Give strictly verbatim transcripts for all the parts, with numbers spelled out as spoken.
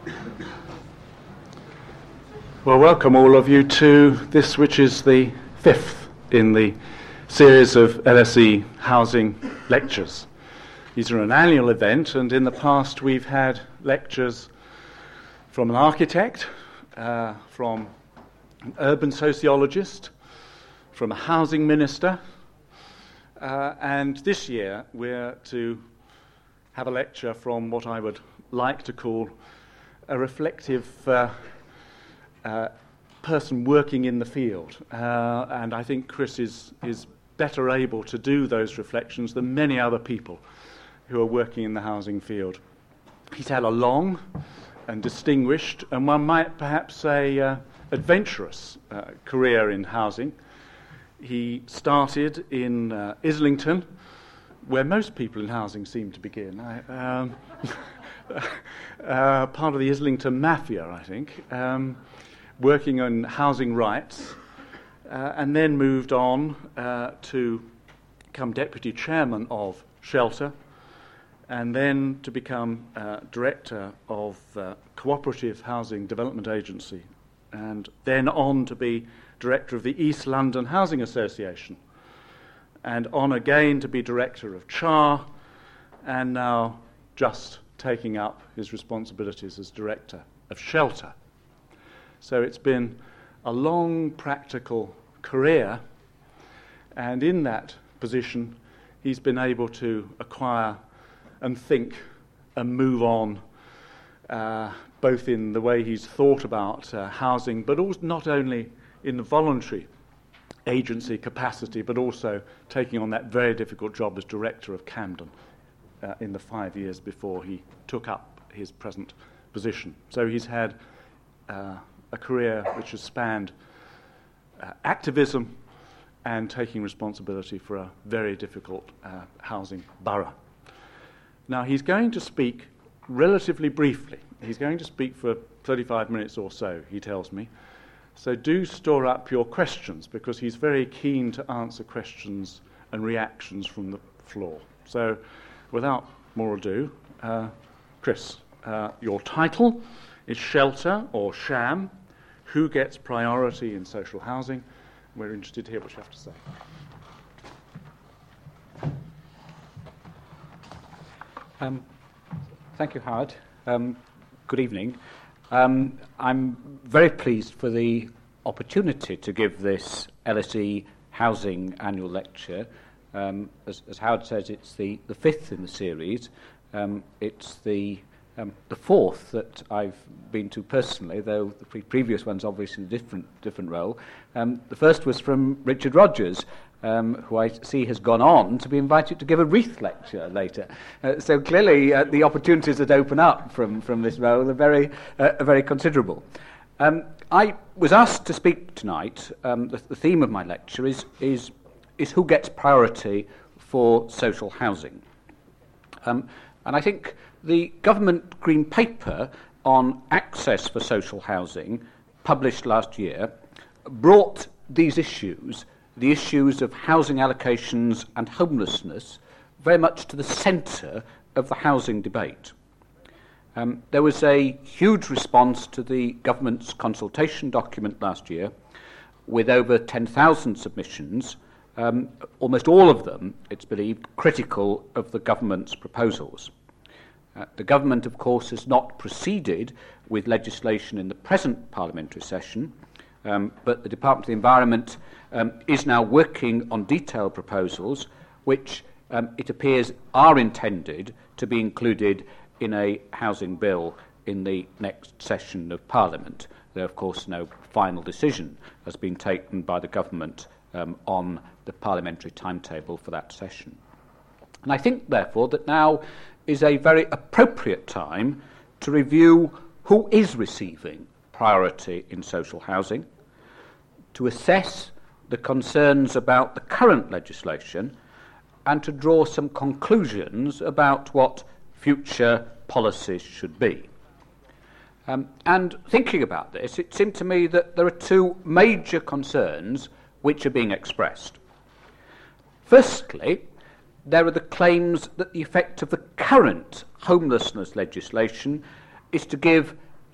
Well, welcome all of you to this, which is the fifth in the series of L S E housing lectures. These are an annual event, and in the past we've had lectures from an architect, uh, from an urban sociologist, from a housing minister, uh, and this year we're to have a lecture from what I would like to call a reflective uh, uh, person working in the field. Uh, and I think Chris is, is better able to do those reflections than many other people who are working in the housing field. He's had a long and distinguished, and one might perhaps say uh, adventurous uh, career in housing. He started in uh, Islington, where most people in housing seem to begin. I, um, uh, part of the Islington Mafia, I think, um, working on housing rights, uh, and then moved on uh, to become deputy chairman of Shelter, and then to become uh, director of uh, Cooperative Housing Development Agency, and then on to be director of the East London Housing Association, and on again to be director of C H A R, and now just taking up his responsibilities as director of Shelter. So it's been a long practical career, and in that position he's been able to acquire and think and move on, uh, both in the way he's thought about uh, housing, but also not only in the voluntary agency capacity, but also taking on that very difficult job as director of Camden uh, in the five years before he took up his present position. So he's had uh, a career which has spanned uh, activism and taking responsibility for a very difficult uh, housing borough. Now, he's going to speak relatively briefly. He's going to speak for thirty-five minutes or so, he tells me. So do store up your questions, because he's very keen to answer questions and reactions from the floor. So without more ado, uh, Chris, uh, your title is Shelter or Sham, Who Gets Priority in Social Housing? We're interested to hear what you have to say. Um, thank you, Howard. Um, good evening. Um, I'm very pleased for the opportunity to give this L S E Housing Annual Lecture. Um, as, as Howard says, it's the, the fifth in the series. Um, it's the um, the fourth that I've been to personally, though the pre- previous one's obviously in a different, different role. Um, the first was from Richard Rogers, Um, who I see has gone on to be invited to give a wreath lecture later. Uh, so clearly uh, the opportunities that open up from, from this role are very, uh, are very considerable. Um, I was asked to speak tonight. Um, the, the theme of my lecture is, is, is who gets priority for social housing. Um, and I think the government green paper on access for social housing, published last year, brought these issues the issues of housing allocations and homelessness very much to the centre of the housing debate. Um, there was a huge response to the government's consultation document last year, with over ten thousand submissions, um, almost all of them, it's believed, critical of the government's proposals. Uh, the government, of course, has not proceeded with legislation in the present parliamentary session, um, but the Department of the Environment Um, is now working on detailed proposals which um, it appears are intended to be included in a housing bill in the next session of Parliament. Though, of course, no final decision has been taken by the government um, on the parliamentary timetable for that session. And I think, therefore, that now is a very appropriate time to review who is receiving priority in social housing, to assess the concerns about the current legislation, and to draw some conclusions about what future policies should be. Um, and thinking about this, it seemed to me that there are two major concerns which are being expressed. Firstly, there are the claims that the effect of the current homelessness legislation is to give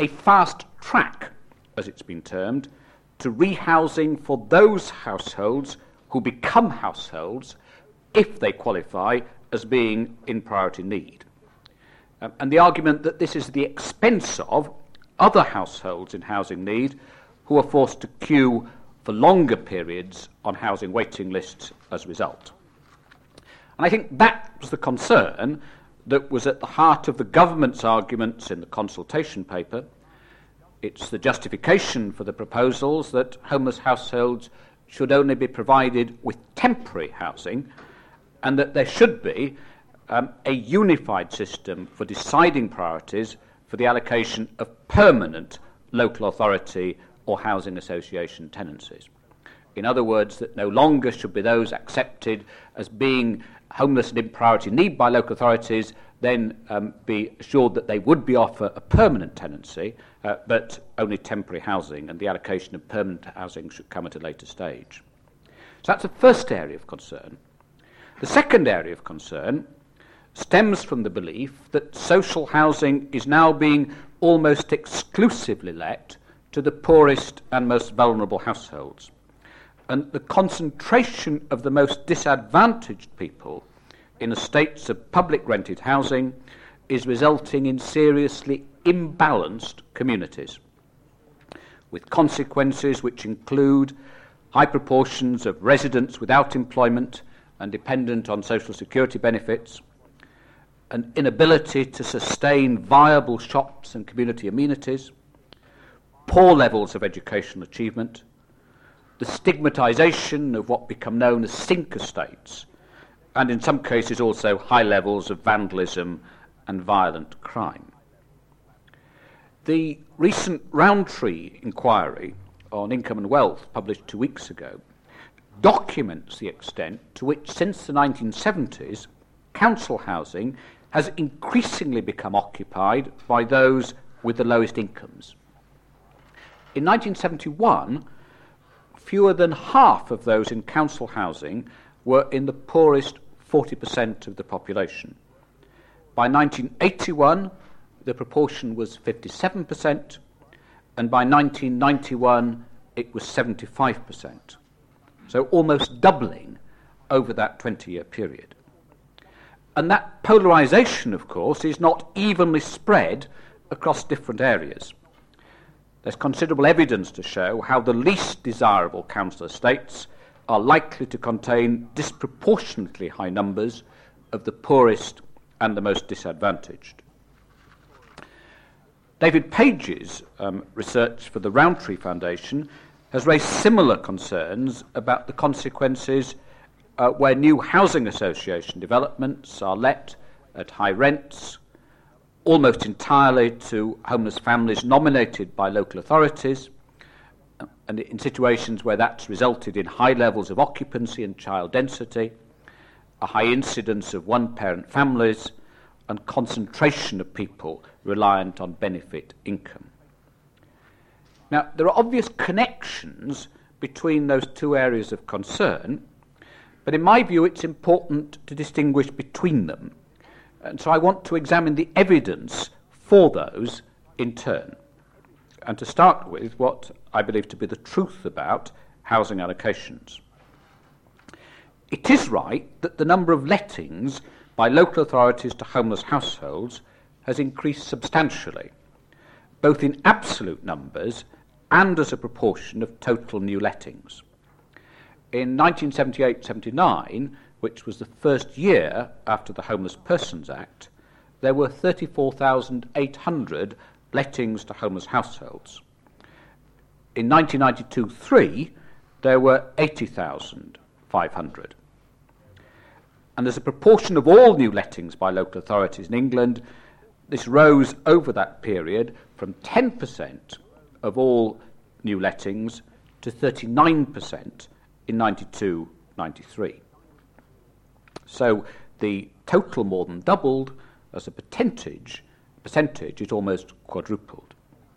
a fast track, as it's been termed, to rehousing for those households who become households if they qualify as being in priority need. Um, and the argument that this is at the expense of other households in housing need who are forced to queue for longer periods on housing waiting lists as a result. And I think that was the concern that was at the heart of the government's arguments in the consultation paper. It's the justification for the proposals that homeless households should only be provided with temporary housing, and that there should be um, a unified system for deciding priorities for the allocation of permanent local authority or housing association tenancies. In other words, that no longer should be those accepted as being homeless and in priority need by local authorities then um, be assured that they would be offered a permanent tenancy, uh, but only temporary housing, and the allocation of permanent housing should come at a later stage. So that's the first area of concern. The second area of concern stems from the belief that social housing is now being almost exclusively let to the poorest and most vulnerable households. And the concentration of the most disadvantaged people in estates of public rented housing is resulting in seriously imbalanced communities, with consequences which include high proportions of residents without employment and dependent on social security benefits, an inability to sustain viable shops and community amenities, poor levels of educational achievement, the stigmatisation of what become known as sink estates, and in some cases also high levels of vandalism and violent crime. The recent Rowntree inquiry on income and wealth, published two weeks ago, documents the extent to which, since the nineteen seventies, council housing has increasingly become occupied by those with the lowest incomes. In nineteen seventy-one, fewer than half of those in council housing were in the poorest forty percent of the population. By nineteen eighty-one, the proportion was fifty-seven percent, and by nineteen ninety-one, it was seventy-five percent. So almost doubling over that twenty-year period. And that polarisation, of course, is not evenly spread across different areas. There's considerable evidence to show how the least desirable council estates are likely to contain disproportionately high numbers of the poorest and the most disadvantaged. David Page's um, research for the Rowntree Foundation has raised similar concerns about the consequences uh, where new housing association developments are let at high rents, almost entirely to homeless families nominated by local authorities, and in situations where that's resulted in high levels of occupancy and child density, a high incidence of one-parent families, and concentration of people reliant on benefit income. Now, there are obvious connections between those two areas of concern, but in my view it's important to distinguish between them. And so I want to examine the evidence for those in turn, and to start with what I believe to be the truth about housing allocations. It is right that the number of lettings by local authorities to homeless households has increased substantially, both in absolute numbers and as a proportion of total new lettings. In nineteen seventy-eight seventy-nine, which was the first year after the Homeless Persons Act, there were thirty-four thousand eight hundred lettings to homeless households. In nineteen ninety-two three, there were eighty thousand five hundred. And as a proportion of all new lettings by local authorities in England, this rose over that period from ten percent of all new lettings to thirty-nine percent in ninety-two ninety-three. So the total more than doubled. As a percentage, percentage it almost quadrupled.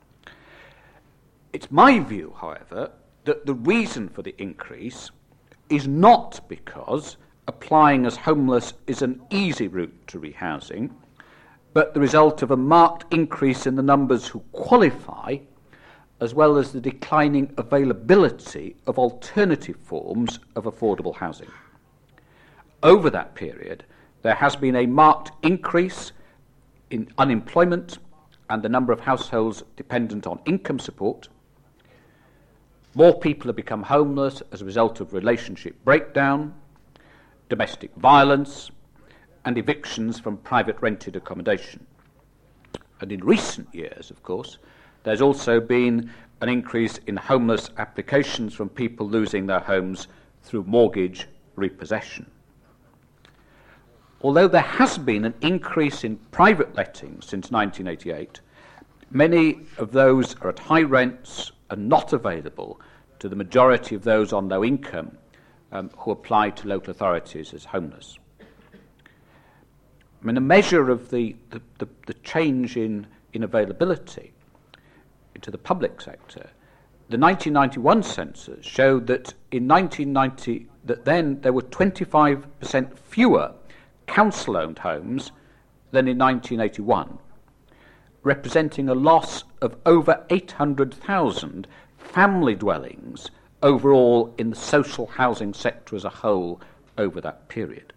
It's my view, however, that the reason for the increase is not because applying as homeless is an easy route to rehousing, but the result of a marked increase in the numbers who qualify, as well as the declining availability of alternative forms of affordable housing. Over that period, there has been a marked increase in unemployment and the number of households dependent on income support. More people have become homeless as a result of relationship breakdown, domestic violence, and evictions from private rented accommodation. And in recent years, of course, there's also been an increase in homeless applications from people losing their homes through mortgage repossession. Although there has been an increase in private lettings since nineteen eighty-eight, many of those are at high rents and not available to the majority of those on low income um, who apply to local authorities as homeless. I mean, a measure of the, the, the, the change in, in availability to the public sector, the nineteen ninety-one census showed that in nineteen ninety, that then there were twenty-five percent fewer council-owned homes than in nineteen eighty-one, representing a loss of over eight hundred thousand family dwellings overall in the social housing sector as a whole over that period.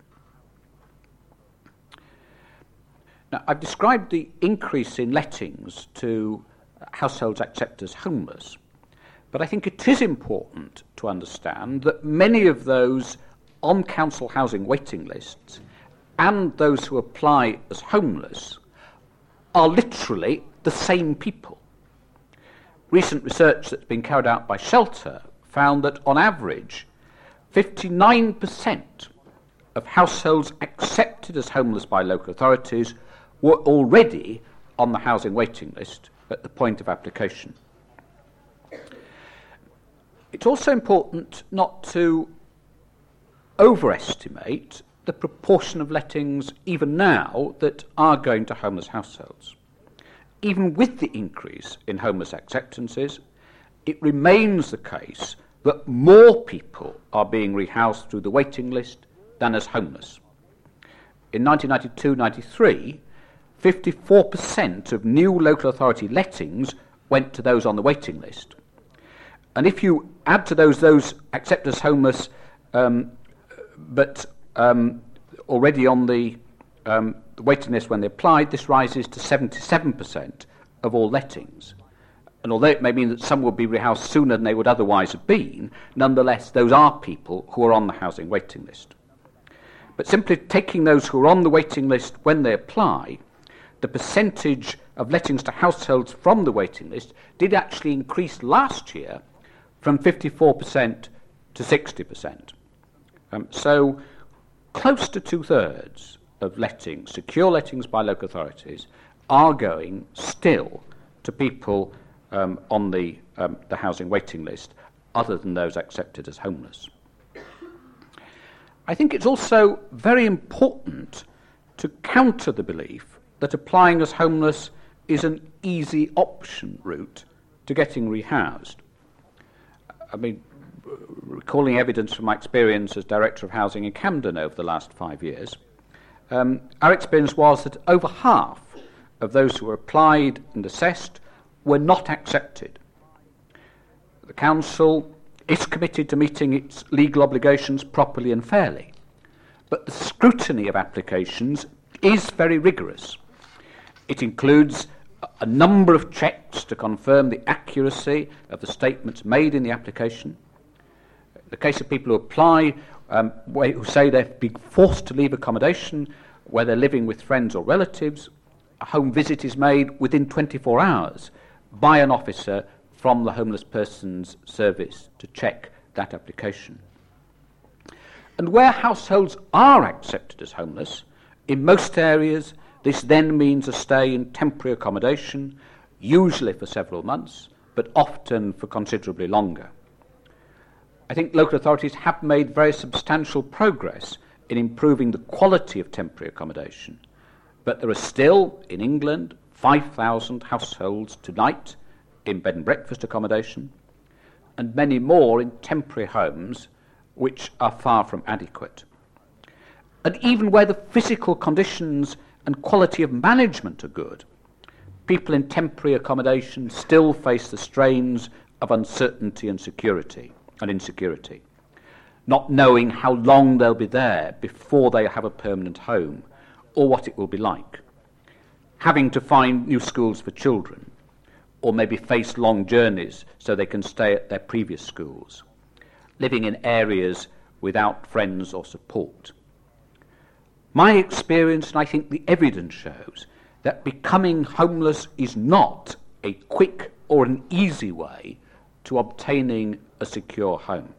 Now, I've described the increase in lettings to households accepted as homeless, but I think it is important to understand that many of those on council housing waiting lists and those who apply as homeless are literally the same people. Recent research that's been carried out by Shelter found that on average fifty-nine percent of households accepted as homeless by local authorities were already on the housing waiting list at the point of application. It's also important not to overestimate the proportion of lettings even now that are going to homeless households. Even with the increase in homeless acceptances, it remains the case that more people are being rehoused through the waiting list than as homeless. In nineteen ninety-two ninety-three, fifty-four percent of new local authority lettings went to those on the waiting list. And if you add to those those accepted as homeless um, but um, already on the, um, the waiting list when they applied, this rises to seventy-seven percent of all lettings. And although it may mean that some will be rehoused sooner than they would otherwise have been, nonetheless, those are people who are on the housing waiting list. But simply taking those who are on the waiting list when they apply, the percentage of lettings to households from the waiting list did actually increase last year from fifty-four percent to sixty percent. Um, so close to two-thirds of lettings, secure lettings by local authorities, are going still to people um, on the, um, the housing waiting list other than those accepted as homeless. I think it's also very important to counter the belief that applying as homeless is an easy option route to getting rehoused. I mean, recalling evidence from my experience as Director of Housing in Camden over the last five years, um, our experience was that over half of those who were applied and assessed were not accepted. The Council is committed to meeting its legal obligations properly and fairly, but the scrutiny of applications is very rigorous. It includes a number of checks to confirm the accuracy of the statements made in the application. In the case of people who apply, um, who say they've been forced to leave accommodation where they're living with friends or relatives, a home visit is made within twenty-four hours by an officer from the Homeless Persons Service to check that application. And where households are accepted as homeless, in most areas, this then means a stay in temporary accommodation, usually for several months, but often for considerably longer. I think local authorities have made very substantial progress in improving the quality of temporary accommodation, but there are still, in England, five thousand households tonight in bed and breakfast accommodation, and many more in temporary homes which are far from adequate. And even where the physical conditions and quality of management are good, people in temporary accommodation still face the strains of uncertainty and security and insecurity, not knowing how long they'll be there before they have a permanent home or what it will be like, having to find new schools for children, or maybe face long journeys so they can stay at their previous schools, living in areas without friends or support. My experience, and I think the evidence shows, that becoming homeless is not a quick or an easy way to obtaining a secure home.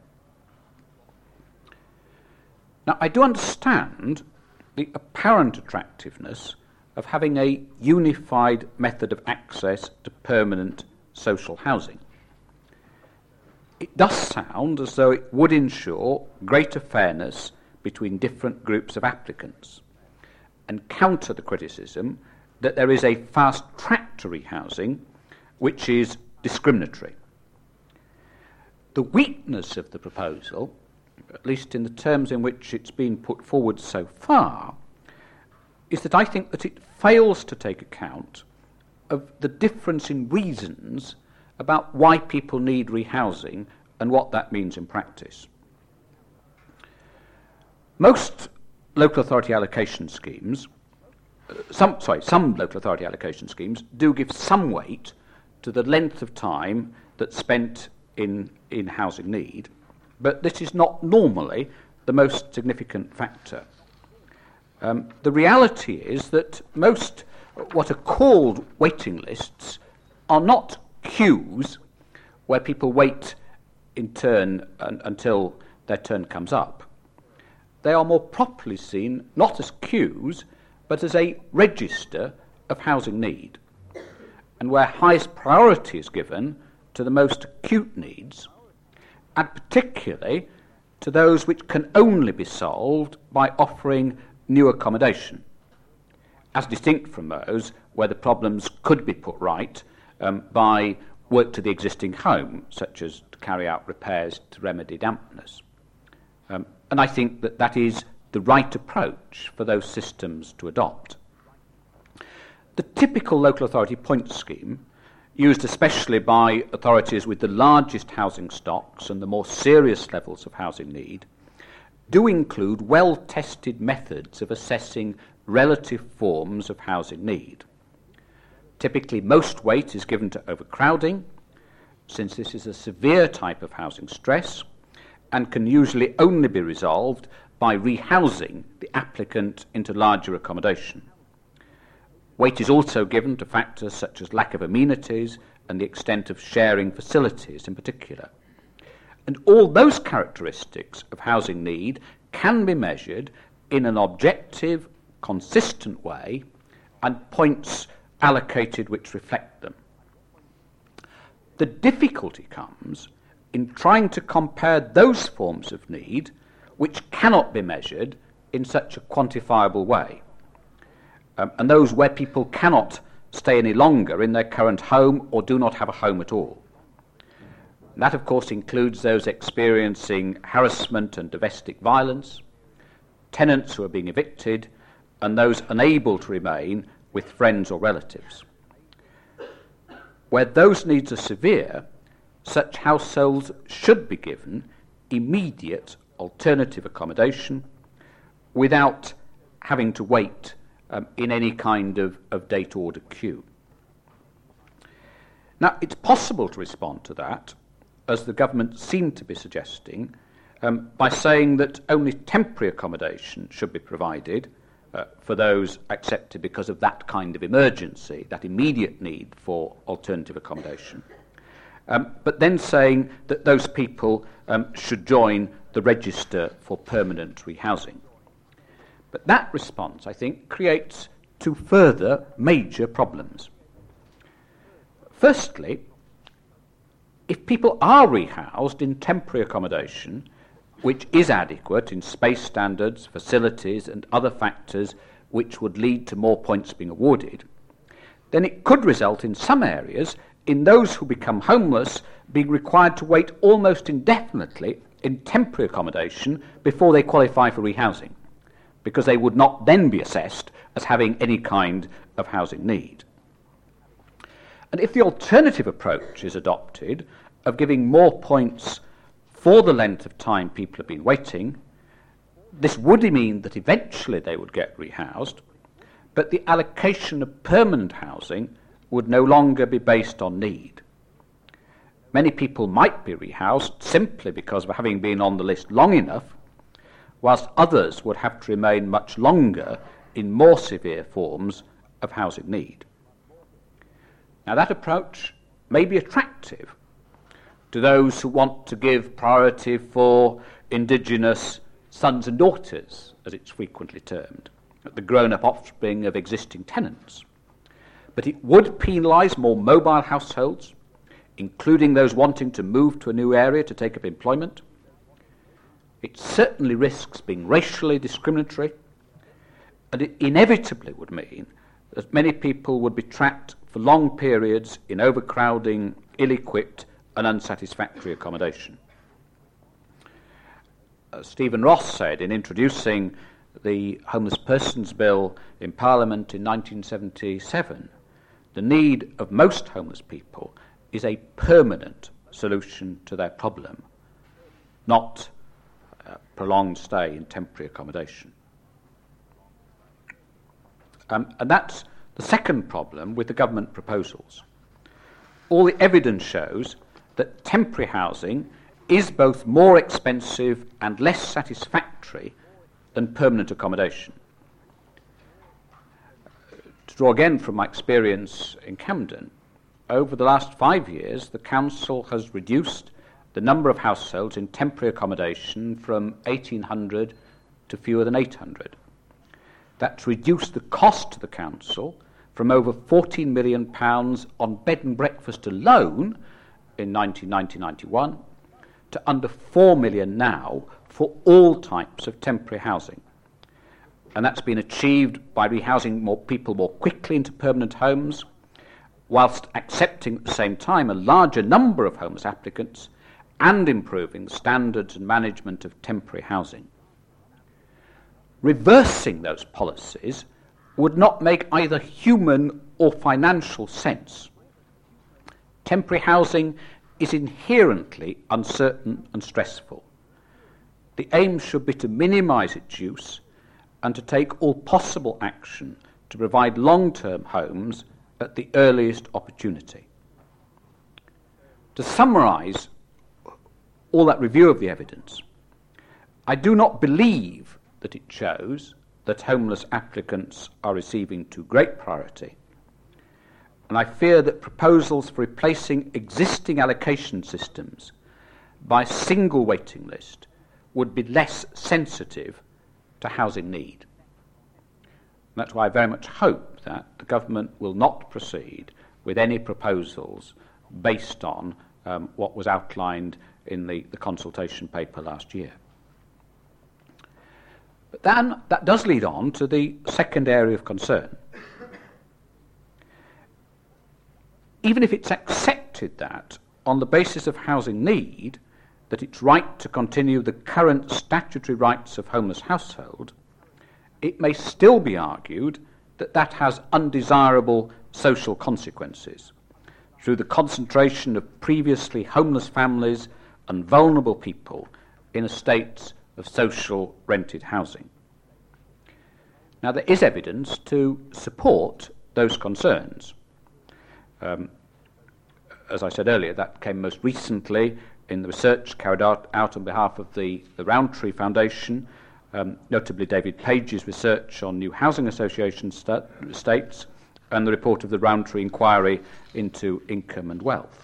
Now, I do understand the apparent attractiveness of having a unified method of access to permanent social housing. It does sound as though it would ensure greater fairness between different groups of applicants and counter the criticism that there is a fast track to rehousing which is discriminatory. The weakness of the proposal, at least in the terms in which it's been put forward so far, is that I think that it fails to take account of the difference in reasons about why people need rehousing and what that means in practice. Most local authority allocation schemes, uh, some sorry, some local authority allocation schemes do give some weight to the length of time that's spent in, in housing need, but this is not normally the most significant factor. Um, the reality is that most what are called waiting lists are not queues where people wait in turn un- until their turn comes up. They are more properly seen not as queues, but as a register of housing need, and where highest priority is given to the most acute needs, and particularly to those which can only be solved by offering new accommodation, as distinct from those where the problems could be put right um, by work to the existing home, such as to carry out repairs to remedy dampness. Um, and I think that that is the right approach for those systems to adopt. The typical local authority points scheme, used especially by authorities with the largest housing stocks and the more serious levels of housing need, do include well-tested methods of assessing relative forms of housing need. Typically, most weight is given to overcrowding, since this is a severe type of housing stress and can usually only be resolved by rehousing the applicant into larger accommodation. Weight is also given to factors such as lack of amenities and the extent of sharing facilities in particular. And all those characteristics of housing need can be measured in an objective, consistent way, and points allocated which reflect them. The difficulty comes in trying to compare those forms of need which cannot be measured in such a quantifiable way, um, and those where people cannot stay any longer in their current home or do not have a home at all. And that, of course, includes those experiencing harassment and domestic violence, tenants who are being evicted, and those unable to remain with friends or relatives. Where those needs are severe, such households should be given immediate alternative accommodation without having to wait um, in any kind of, of date order queue. Now, it's possible to respond to that, as the government seemed to be suggesting, um, by saying that only temporary accommodation should be provided uh, for those accepted because of that kind of emergency, that immediate need for alternative accommodation. Um, but then saying that those people um, should join the register for permanent rehousing. But that response, I think, creates two further major problems. Firstly, if people are rehoused in temporary accommodation, which is adequate in space standards, facilities, and other factors which would lead to more points being awarded, then it could result in some areas in those who become homeless being required to wait almost indefinitely in temporary accommodation before they qualify for rehousing, because they would not then be assessed as having any kind of housing need. And if the alternative approach is adopted of giving more points for the length of time people have been waiting, this would mean that eventually they would get rehoused, but the allocation of permanent housing would no longer be based on need. Many people might be rehoused simply because of having been on the list long enough, whilst others would have to remain much longer in more severe forms of housing need. Now, that approach may be attractive to those who want to give priority for indigenous sons and daughters, as it's frequently termed, the grown-up offspring of existing tenants. But it would penalise more mobile households, including those wanting to move to a new area to take up employment. It certainly risks being racially discriminatory, and it inevitably would mean that many people would be trapped for long periods in overcrowding, ill-equipped and unsatisfactory accommodation. As Stephen Ross said in introducing the Homeless Persons Bill in Parliament in nineteen seventy-seven, the need of most homeless people is a permanent solution to their problem, not a prolonged stay in temporary accommodation. Um, and that's the second problem with the government proposals. All the evidence shows that temporary housing is both more expensive and less satisfactory than permanent accommodation. To draw again from my experience in Camden, over the last five years, the council has reduced the number of households in temporary accommodation from eighteen hundred to fewer than eight hundred. That's reduced the cost to the council from over fourteen million pounds on bed and breakfast alone in nineteen ninety to ninety-one to under four million pounds now for all types of temporary housing. And that's been achieved by rehousing more people more quickly into permanent homes, whilst accepting at the same time a larger number of homeless applicants and improving the standards and management of temporary housing. Reversing those policies would not make either human or financial sense. Temporary housing is inherently uncertain and stressful. The aim should be to minimise its use and to take all possible action to provide long-term homes at the earliest opportunity. To summarise all that review of the evidence, I do not believe that it shows that homeless applicants are receiving too great priority, and I fear that proposals for replacing existing allocation systems by a single waiting list would be less sensitive to housing need. And that's why I very much hope that the government will not proceed with any proposals based on um, what was outlined in the, the consultation paper last year. But then that does lead on to the second area of concern. Even if it's accepted that, on the basis of housing need, that it's right to continue the current statutory rights of homeless household, it may still be argued that that has undesirable social consequences through the concentration of previously homeless families and vulnerable people in estates of social rented housing. Now, there is evidence to support those concerns. Um, as I said earlier, that came most recently in the research carried out, out on behalf of the, the Rowntree Foundation, um, notably David Page's research on new housing association sta- estates and the report of the Rowntree Inquiry into Income and Wealth.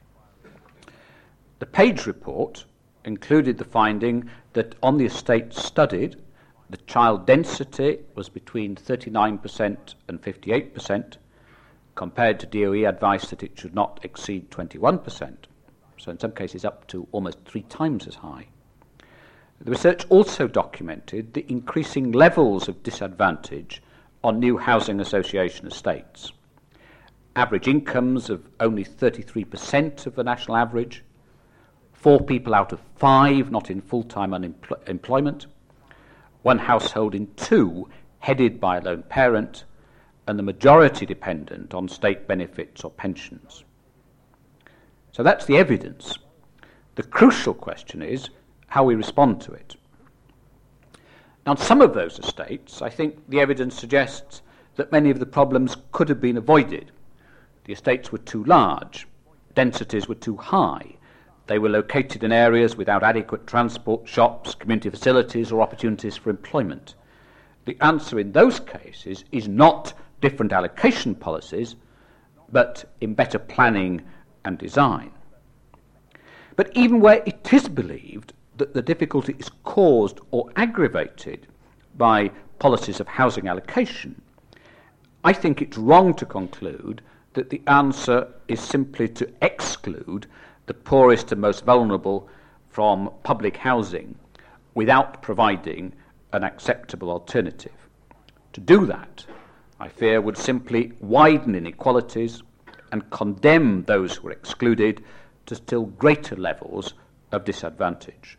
The Page report included the finding that on the estates studied, the child density was between thirty-nine percent and fifty-eight percent, compared to D O E advice that it should not exceed twenty-one percent, so in some cases up to almost three times as high. The research also documented the increasing levels of disadvantage on new housing association estates. Average incomes of only thirty-three percent of the national average, four people out of five not in full-time unemployment, one household in two headed by a lone parent, and the majority dependent on state benefits or pensions. So that's the evidence. The crucial question is how we respond to it. Now, on some of those estates, I think the evidence suggests that many of the problems could have been avoided. The estates were too large, densities were too high, they were located in areas without adequate transport, shops, community facilities, or opportunities for employment. The answer in those cases is not different allocation policies, but in better planning and design. But even where it is believed that the difficulty is caused or aggravated by policies of housing allocation, I think it's wrong to conclude that the answer is simply to exclude the poorest and most vulnerable from public housing without providing an acceptable alternative. To do that, I fear, would simply widen inequalities and condemn those who are excluded to still greater levels of disadvantage.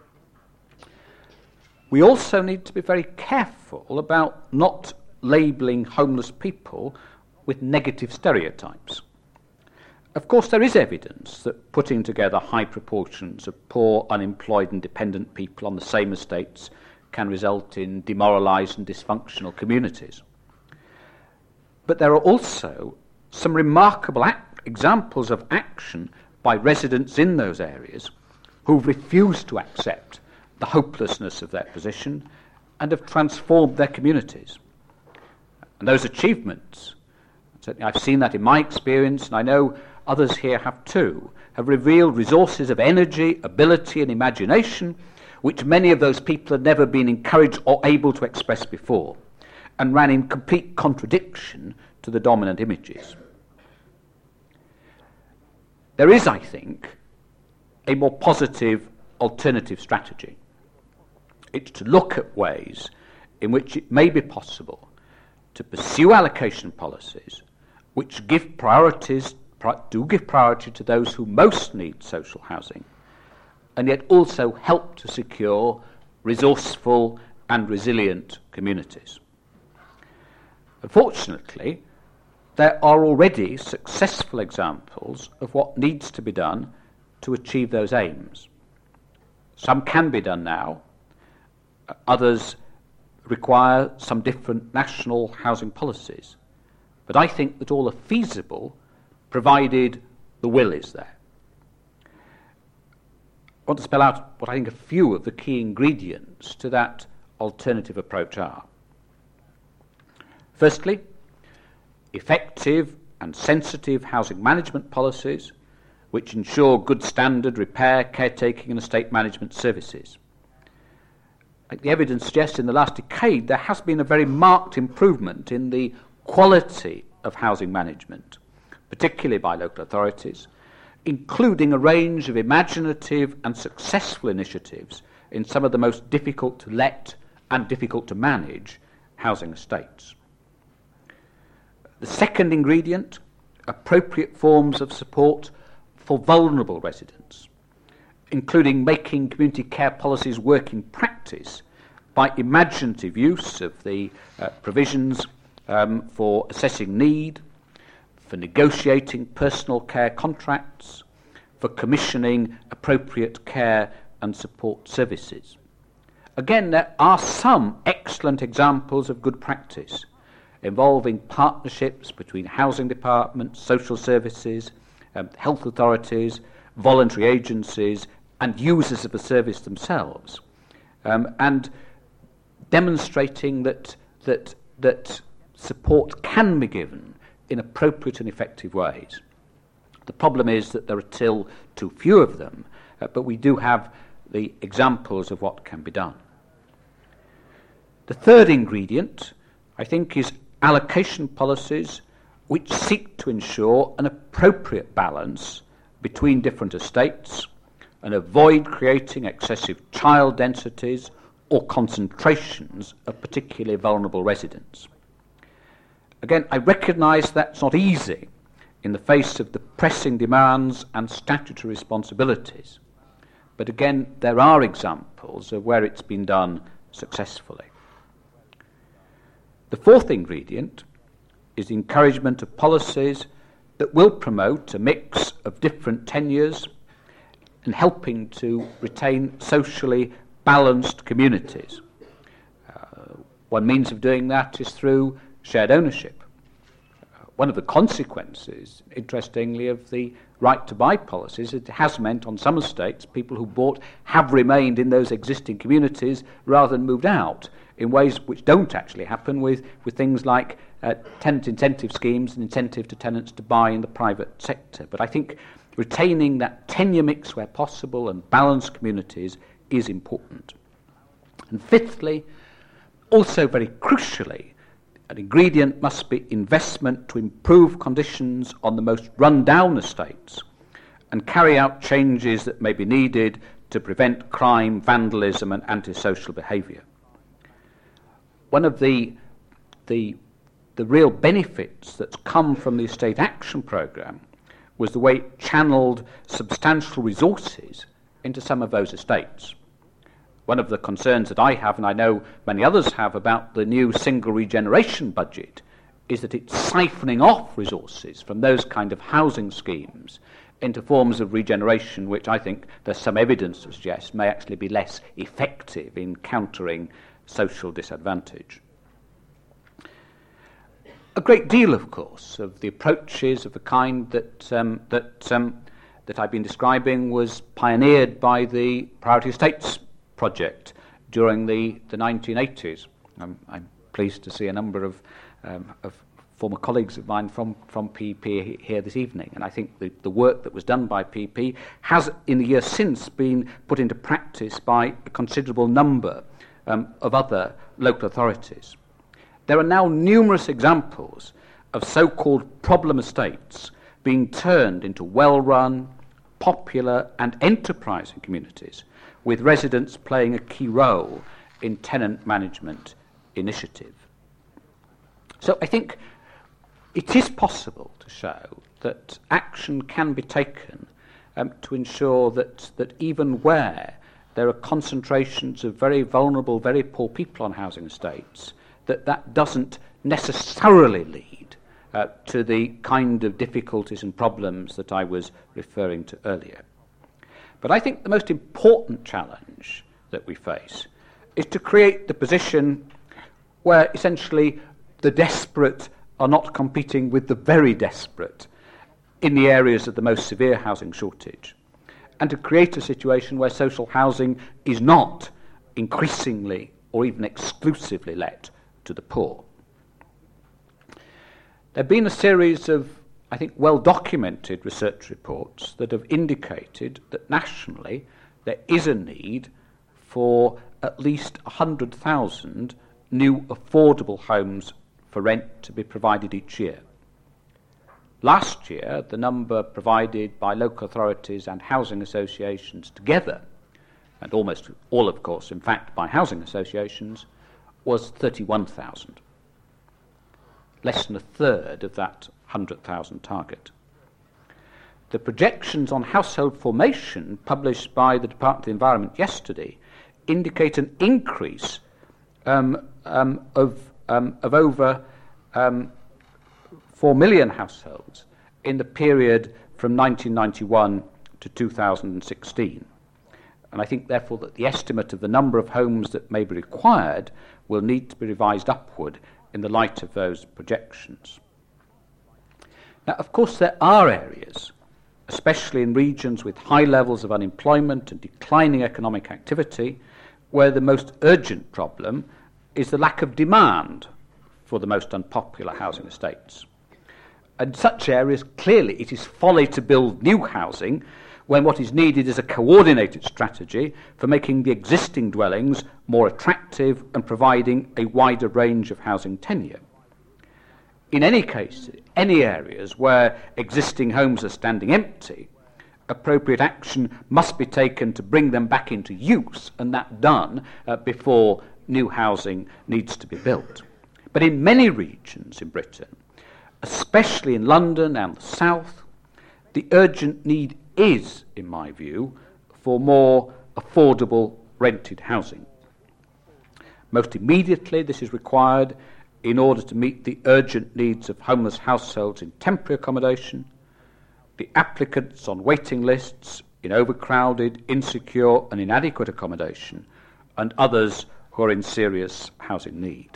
We also need to be very careful about not labelling homeless people with negative stereotypes. Of course, there is evidence that putting together high proportions of poor, unemployed and dependent people on the same estates can result in demoralised and dysfunctional communities. But there are also some remarkable ac- examples of action by residents in those areas who've refused to accept the hopelessness of their position and have transformed their communities. And those achievements, certainly I've seen that in my experience, and I know others here have too, have revealed resources of energy, ability and imagination which many of those people had never been encouraged or able to express before, and ran in complete contradiction to the dominant images. There is, I think, a more positive alternative strategy. It's to look at ways in which it may be possible to pursue allocation policies which give priorities, do give priority to those who most need social housing, and yet also help to secure resourceful and resilient communities. Unfortunately, there are already successful examples of what needs to be done to achieve those aims. Some can be done now, others require some different national housing policies. But I think that all are feasible, provided the will is there. I want to spell out what I think a few of the key ingredients to that alternative approach are. Firstly, effective and sensitive housing management policies which ensure good standard repair, caretaking and estate management services. Like the evidence suggests, in the last decade there has been a very marked improvement in the quality of housing management, particularly by local authorities, including a range of imaginative and successful initiatives in some of the most difficult to let and difficult to manage housing estates. The second ingredient, appropriate forms of support for vulnerable residents, including making community care policies work in practice by imaginative use of the uh, provisions um, for assessing need, for negotiating personal care contracts, for commissioning appropriate care and support services. Again, there are some excellent examples of good practice involving partnerships between housing departments, social services, um, health authorities, voluntary agencies, and users of the service themselves, um, and demonstrating that, that, that support can be given in appropriate and effective ways. The problem is that there are still too few of them, uh, but we do have the examples of what can be done. The third ingredient, I think, is allocation policies which seek to ensure an appropriate balance between different estates and avoid creating excessive child densities or concentrations of particularly vulnerable residents. Again, I recognise that's not easy in the face of the pressing demands and statutory responsibilities. But again, there are examples of where it's been done successfully. The fourth ingredient is the encouragement of policies that will promote a mix of different tenures and helping to retain socially balanced communities. Uh, one means of doing that is through shared ownership. Uh, one of the consequences, interestingly, of the right to buy policies, it has meant on some estates people who bought have remained in those existing communities rather than moved out in ways which don't actually happen with, with things like uh, tenant incentive schemes and incentive to tenants to buy in the private sector. But I think retaining that tenure mix where possible and balanced communities is important. And fifthly, also very crucially, an ingredient must be investment to improve conditions on the most run-down estates and carry out changes that may be needed to prevent crime, vandalism and antisocial behaviour. One of the, the, the real benefits that's come from the Estate Action Programme was the way it channeled substantial resources into some of those estates. One of the concerns that I have, and I know many others have, about the new single regeneration budget is that it's siphoning off resources from those kind of housing schemes into forms of regeneration which I think there's some evidence to suggest may actually be less effective in countering social disadvantage. A great deal, of course, of the approaches of the kind that um, that um, that I've been describing was pioneered by the Priority Estates project during the, the nineteen eighties. I'm, I'm pleased to see a number of, um, of former colleagues of mine from, from P E P here this evening, and I think the, the work that was done by P E P has, in the years since, been put into practice by a considerable number um, of other local authorities. There are now numerous examples of so-called problem estates being turned into well-run, popular and enterprising communities, with residents playing a key role in tenant management initiative. So I think it is possible to show that action can be taken um, to ensure that, that even where there are concentrations of very vulnerable, very poor people on housing estates, that that doesn't necessarily lead uh, to the kind of difficulties and problems that I was referring to earlier. But I think the most important challenge that we face is to create the position where essentially the desperate are not competing with the very desperate in the areas of the most severe housing shortage, and to create a situation where social housing is not increasingly or even exclusively let to the poor. There have been a series of, I think, well-documented research reports that have indicated that nationally there is a need for at least one hundred thousand new affordable homes for rent to be provided each year. Last year, the number provided by local authorities and housing associations together, and almost all, of course, in fact, by housing associations, was thirty-one thousand. Less than a third of that one hundred thousand target. The projections on household formation published by the Department of the Environment yesterday indicate an increase um, um, of, um, of over um, four million households in the period from nineteen ninety-one to two thousand sixteen. And I think, therefore, that the estimate of the number of homes that may be required will need to be revised upward in the light of those projections. Now, of course, there are areas, especially in regions with high levels of unemployment and declining economic activity, where the most urgent problem is the lack of demand for the most unpopular housing estates. In such areas, clearly, it is folly to build new housing when what is needed is a coordinated strategy for making the existing dwellings more attractive and providing a wider range of housing tenure. In any case, any areas where existing homes are standing empty, appropriate action must be taken to bring them back into use, and that done uh, before new housing needs to be built. But in many regions in Britain, especially in London and the South, the urgent need is, in my view, for more affordable rented housing. Most immediately, this is required in order to meet the urgent needs of homeless households in temporary accommodation, the applicants on waiting lists in overcrowded, insecure and inadequate accommodation, and others who are in serious housing need.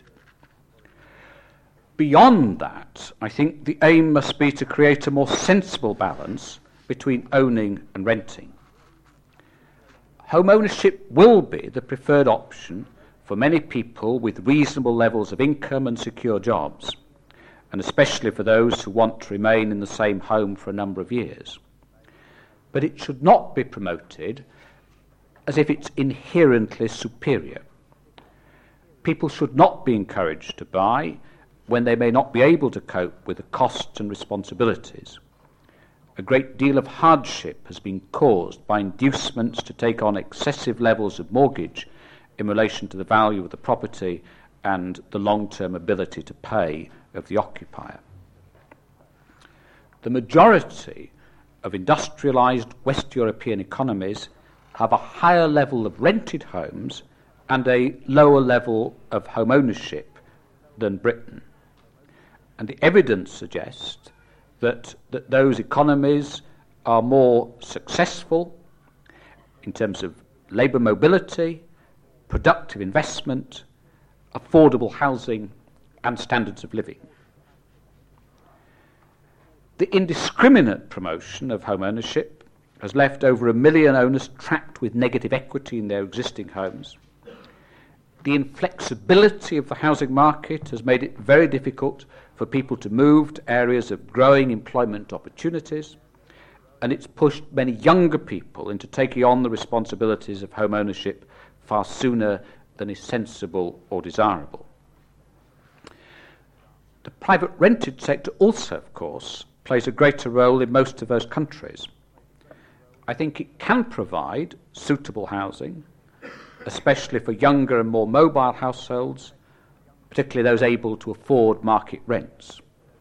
Beyond that, I think the aim must be to create a more sensible balance between owning and renting. Home ownership will be the preferred option for many people with reasonable levels of income and secure jobs, and especially for those who want to remain in the same home for a number of years. But it should not be promoted as if it's inherently superior. People should not be encouraged to buy when they may not be able to cope with the costs and responsibilities. A great deal of hardship has been caused by inducements to take on excessive levels of mortgage in relation to the value of the property and the long-term ability to pay of the occupier. The majority of industrialised West European economies have a higher level of rented homes and a lower level of home ownership than Britain. And the evidence suggests that, that those economies are more successful in terms of labour mobility, productive investment, affordable housing and standards of living. The indiscriminate promotion of home ownership has left over a million owners trapped with negative equity in their existing homes. The inflexibility of the housing market has made it very difficult for people to move to areas of growing employment opportunities, and it's pushed many younger people into taking on the responsibilities of home ownership far sooner than is sensible or desirable. The private rented sector also, of course, plays a greater role in most of those countries. I think it can provide suitable housing, especially for younger and more mobile households, particularly those able to afford market rents.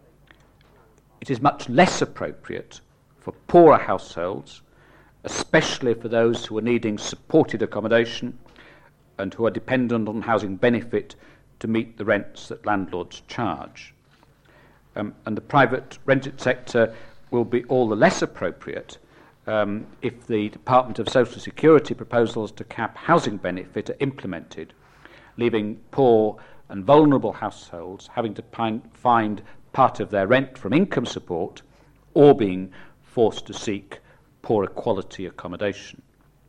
It is much less appropriate for poorer households, especially for those who are needing supported accommodation and who are dependent on housing benefit to meet the rents that landlords charge. Um, and the private rented sector will be all the less appropriate um, if the Department of Social Security proposals to cap housing benefit are implemented, leaving poor and vulnerable households having to pine, find part of their rent from income support or being forced to seek poorer quality accommodation.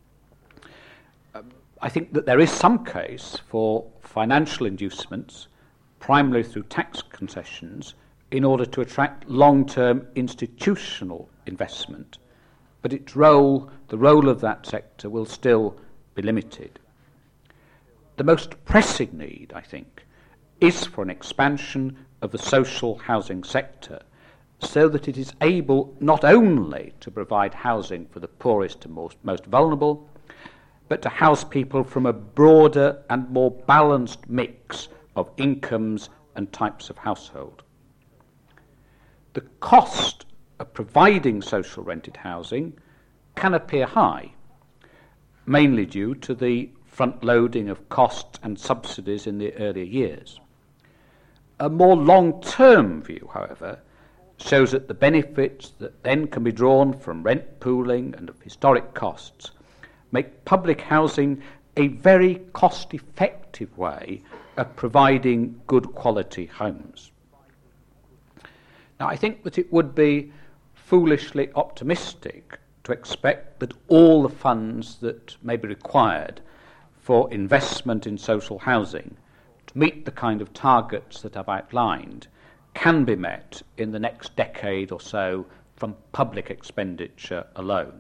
Um, I think that there is some case for financial inducements, primarily through tax concessions, in order to attract long-term institutional investment, but its role, the role of that sector, will still be limited. The most pressing need, I think, is for an expansion of the social housing sector so that it is able not only to provide housing for the poorest and most, most vulnerable, but to house people from a broader and more balanced mix of incomes and types of household. The cost of providing social rented housing can appear high, mainly due to the front-loading of costs and subsidies in the earlier years. A more long-term view, however, shows that the benefits that then can be drawn from rent pooling and of historic costs make public housing a very cost-effective way of providing good quality homes. Now, I think that it would be foolishly optimistic to expect that all the funds that may be required for investment in social housing to meet the kind of targets that I've outlined can be met in the next decade or so from public expenditure alone.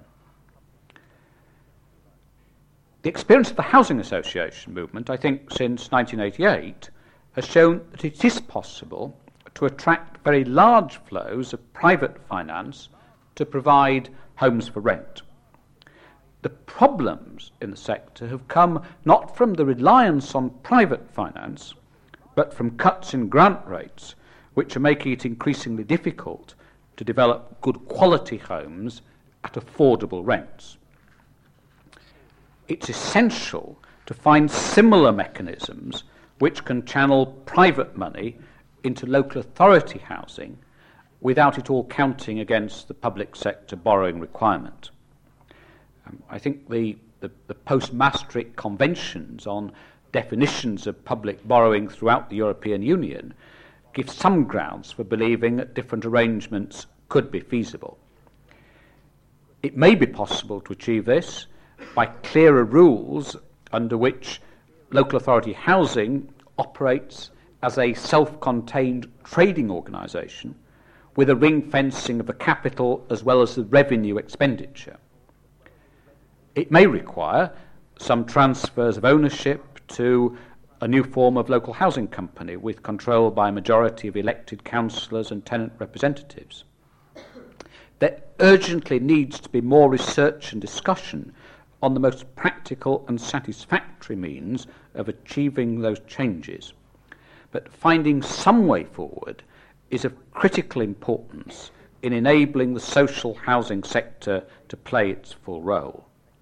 The experience of the housing association movement, I think, since nineteen eighty-eight, has shown that it is possible to attract very large flows of private finance to provide homes for rent. The problems in the sector have come not from the reliance on private finance, but from cuts in grant rates, which are making it increasingly difficult to develop good quality homes at affordable rents. It's essential to find similar mechanisms which can channel private money into local authority housing without it all counting against the public sector borrowing requirement. Um, I think the, the, the post-Maastricht conventions on definitions of public borrowing throughout the European Union give some grounds for believing that different arrangements could be feasible. It may be possible to achieve this by clearer rules under which local authority housing operates as a self-contained trading organisation with a ring-fencing of the capital as well as the revenue expenditure. It may require some transfers of ownership to a new form of local housing company with control by a majority of elected councillors and tenant representatives. There urgently needs to be more research and discussion on the most practical and satisfactory means of achieving those changes. But finding some way forward is of critical importance in enabling the social housing sector to play its full role.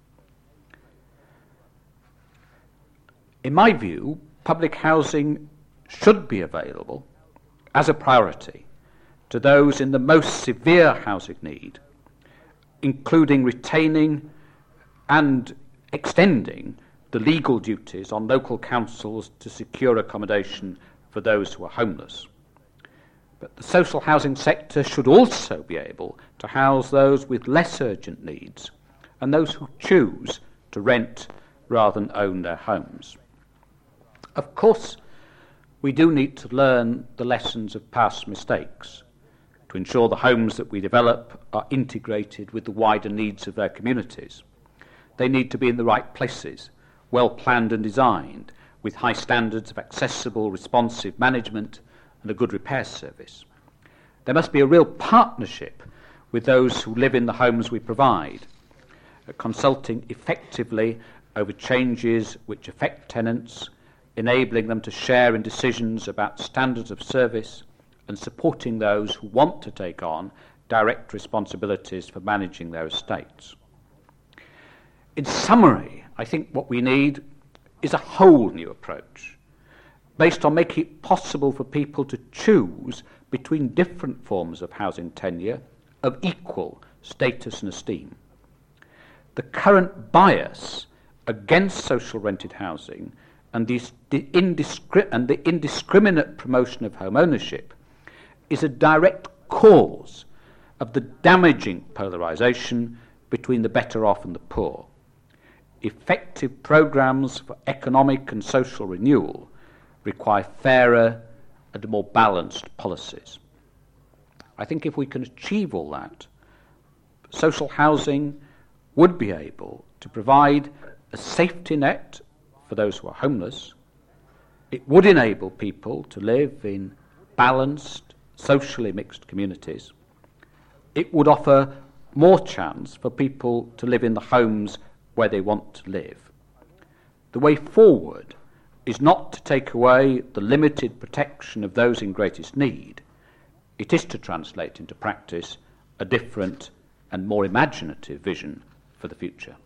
In my view, public housing should be available as a priority to those in the most severe housing need, including retaining and extending the legal duties on local councils to secure accommodation for those who are homeless. But the social housing sector should also be able to house those with less urgent needs and those who choose to rent rather than own their homes. Of course, we do need to learn the lessons of past mistakes to ensure the homes that we develop are integrated with the wider needs of their communities. They need to be in the right places, well planned and designed, with high standards of accessible, responsive management and a good repair service. There must be a real partnership with those who live in the homes we provide, uh, consulting effectively over changes which affect tenants, enabling them to share in decisions about standards of service, and supporting those who want to take on direct responsibilities for managing their estates. In summary, I think what we need is a whole new approach, based on making it possible for people to choose between different forms of housing tenure of equal status and esteem. The current bias against social rented housing and the, indiscri- and the indiscriminate promotion of home ownership is a direct cause of the damaging polarisation between the better off and the poor. Effective programmes for economic and social renewal require fairer and more balanced policies. I think if we can achieve all that, social housing would be able to provide a safety net for those who are homeless. It would enable people to live in balanced, socially mixed communities. It would offer more chance for people to live in the homes where they want to live. The way forward is not to take away the limited protection of those in greatest need. It is to translate into practice a different and more imaginative vision for the future.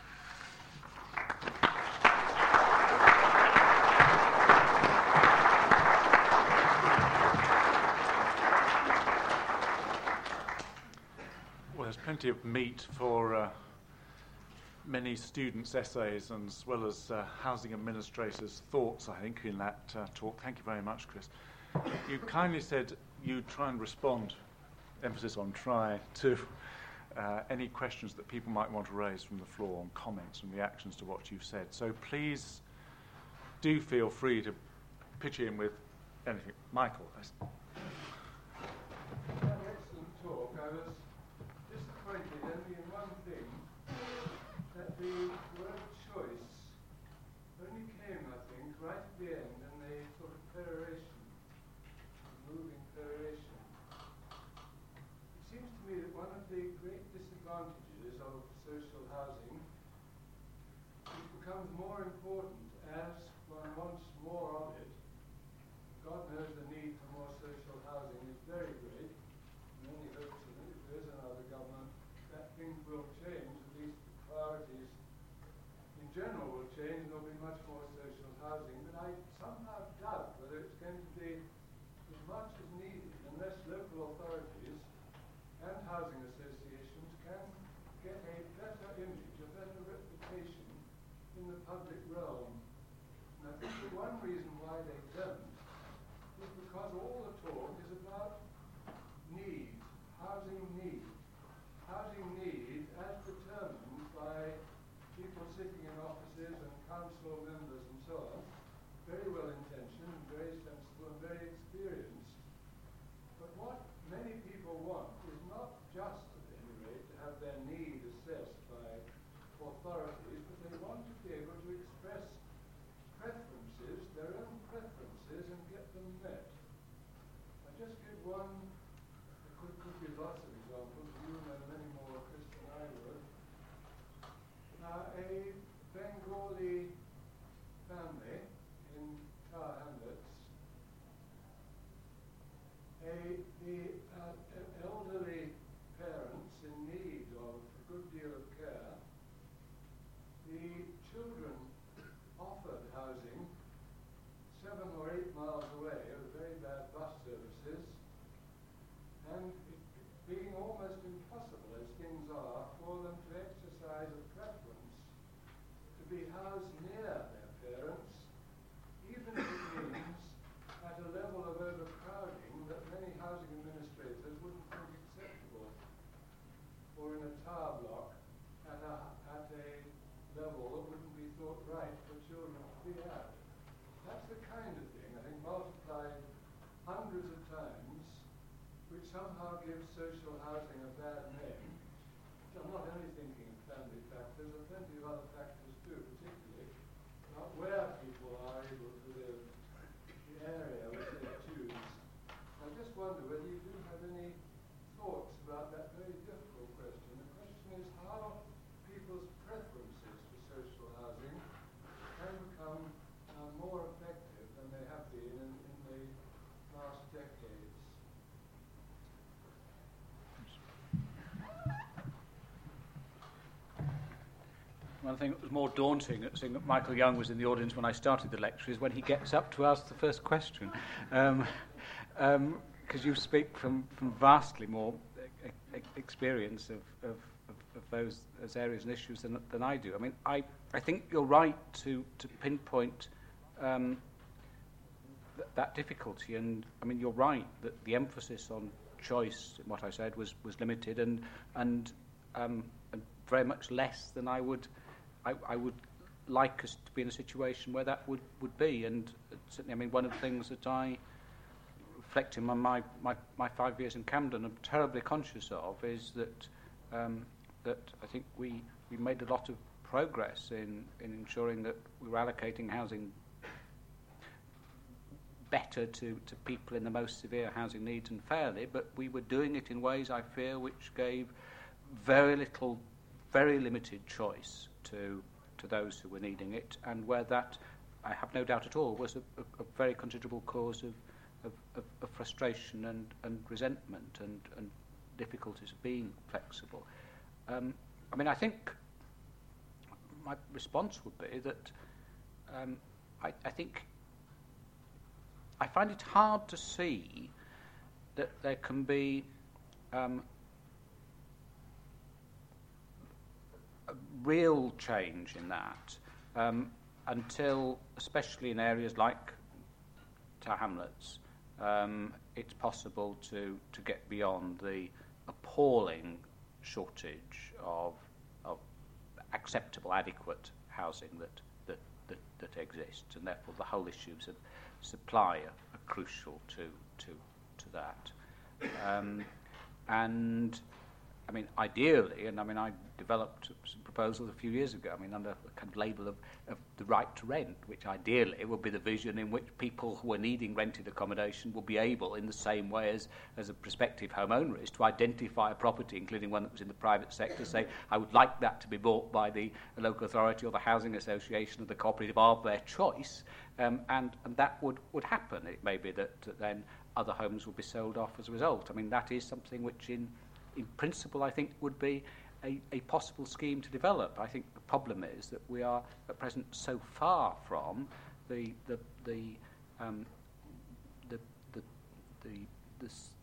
Well, there's plenty of meat for uh, many students' essays, and as well as uh, housing administrators' thoughts, I think, in that uh, talk. Thank you very much, Chris. You kindly said you'd try and respond, emphasis on try, to uh, any questions that people might want to raise from the floor on comments and reactions to what you've said. So please do feel free to pitch in with anything. Michael. An excellent talk. I was disappointed only in one thing, that the word choice only came, I think, right at the end, and the sort of peroration, moving peroration. It seems to me that one of the great disadvantages of social housing, it becomes more important as one wants more of it. God knows the need for more social housing is very great. Many hopes that if there is another government, that things will change, at least the priorities in general will change, and there'll be much more social housing. But I somehow get a better image, a better reputation in the public realm. And I think the one reason why they don't is because all the talk is about need, housing need. Housing need as determined by people sitting in offices and council members and so on, very well intentioned and very sensible and very experienced. But what many people want is not just, at any rate, to have their need assessed by authorities, but they want to be able to express preferences, their own preferences, and get them met. I just give one, there could, could be lots of examples, you know many more, Chris, than I would. Uh, a Bengali family in Tower Hamlets, a, the uh, elderly parents in need of a good deal of care, the children offered housing seven or eight miles away with very bad bus services, and it being almost impossible as things are for them to exercise a preference to be housed near their parents, even if it means at a level of overcrowding that many housing administrators wouldn't think acceptable, or in a tower block at a, at a level that wouldn't be thought right for children to be at. That's the kind of thing, I think, multiplied hundreds of times, which somehow gives social housing a bad name. Which I'm not only thinking of family factors, there are plenty of other factors too, particularly about where people are able to live, the area which they choose. I just wonder whether you do have any thoughts about that very difficult question. The question is how people's preferences for social housing can become uh, more effective than they have been in, in the last decades. One thing that was more daunting, seeing that Michael Young was in the audience when I started the lecture, is when he gets up to ask the first question. Um, um, because you speak from, from vastly more e- e- experience of, of, of, of those, those areas and issues than, than I do. I mean, I, I think you're right to, to pinpoint um, th- that difficulty, and I mean, you're right that the emphasis on choice, in what I said, was, was limited and, and, um, and very much less than I would I, I would like us to be in a situation where that would, would be. And certainly, I mean, one of the things that I, reflecting on my, my, my five years in Camden, am terribly conscious of is that um, that I think we, we made a lot of progress in, in ensuring that we were allocating housing better to, to people in the most severe housing needs and fairly, but we were doing it in ways, I fear, which gave very little, very limited choice to to those who were needing it, and where that, I have no doubt at all, was a, a, a very considerable cause of, of, of, of frustration and, and resentment and, and difficulties of being flexible. Um, I mean, I think my response would be that um, I, I think I find it hard to see that there can be um, a real change in that um, until, especially in areas like Tower Hamlets, um, it's possible to, to get beyond the appalling shortage of, of acceptable, adequate housing that, that, that, that exists, and therefore the whole issues of supply are, are crucial to, to, to that. Um, and I mean, ideally, and I mean, I developed some proposals a few years ago, I mean, under the kind of label of, of the right to rent, which ideally would be the vision in which people who are needing rented accommodation will be able, in the same way as, as a prospective homeowner is, to identify a property, including one that was in the private sector, say, I would like that to be bought by the local authority or the housing association or the cooperative of their choice, um, and, and that would, would happen. It may be that, that then other homes will be sold off as a result. I mean, that is something which in in principle, I think, would be a, a possible scheme to develop. I think the problem is that we are at present so far from the the the um, the, the, the, the, the, the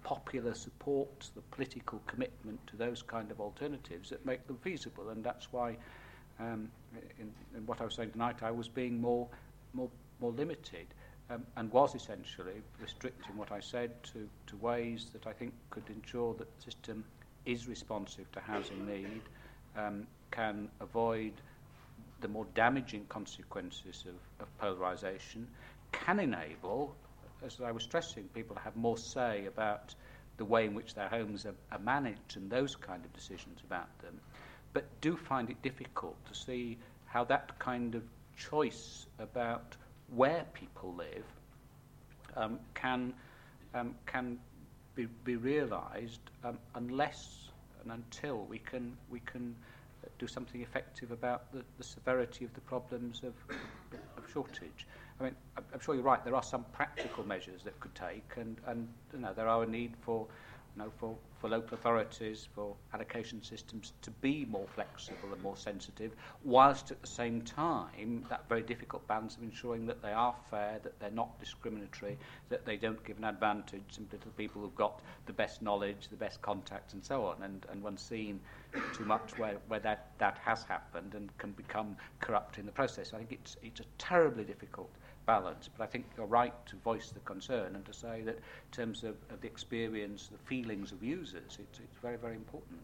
popular support, the political commitment to those kind of alternatives that make them feasible. And that's why, um, in, in what I was saying tonight, I was being more, more, more limited, um, and was essentially restricting what I said to, to ways that I think could ensure that the system is responsive to housing need, um, can avoid the more damaging consequences of, of polarisation, can enable, as I was stressing, people to have more say about the way in which their homes are, are managed and those kind of decisions about them, but do find it difficult to see how that kind of choice about where people live um, can um, can be, be realised um, unless and until we can we can do something effective about the, the severity of the problems of, of shortage. I mean, I'm sure you're right. There are some practical measures that could take, and, and you know, there are a need for, you know, for, for local authorities, for allocation systems to be more flexible and more sensitive, whilst at the same time that very difficult balance of ensuring that they are fair, that they're not discriminatory, that they don't give an advantage simply to the people who've got the best knowledge, the best contacts, and so on. And, and one's seen too much where, where that, that has happened and can become corrupt in the process. I think it's it's a terribly difficult balance, but I think you're right to voice the concern and to say that in terms of, of the experience, the feelings of users, it's, it's very, very important.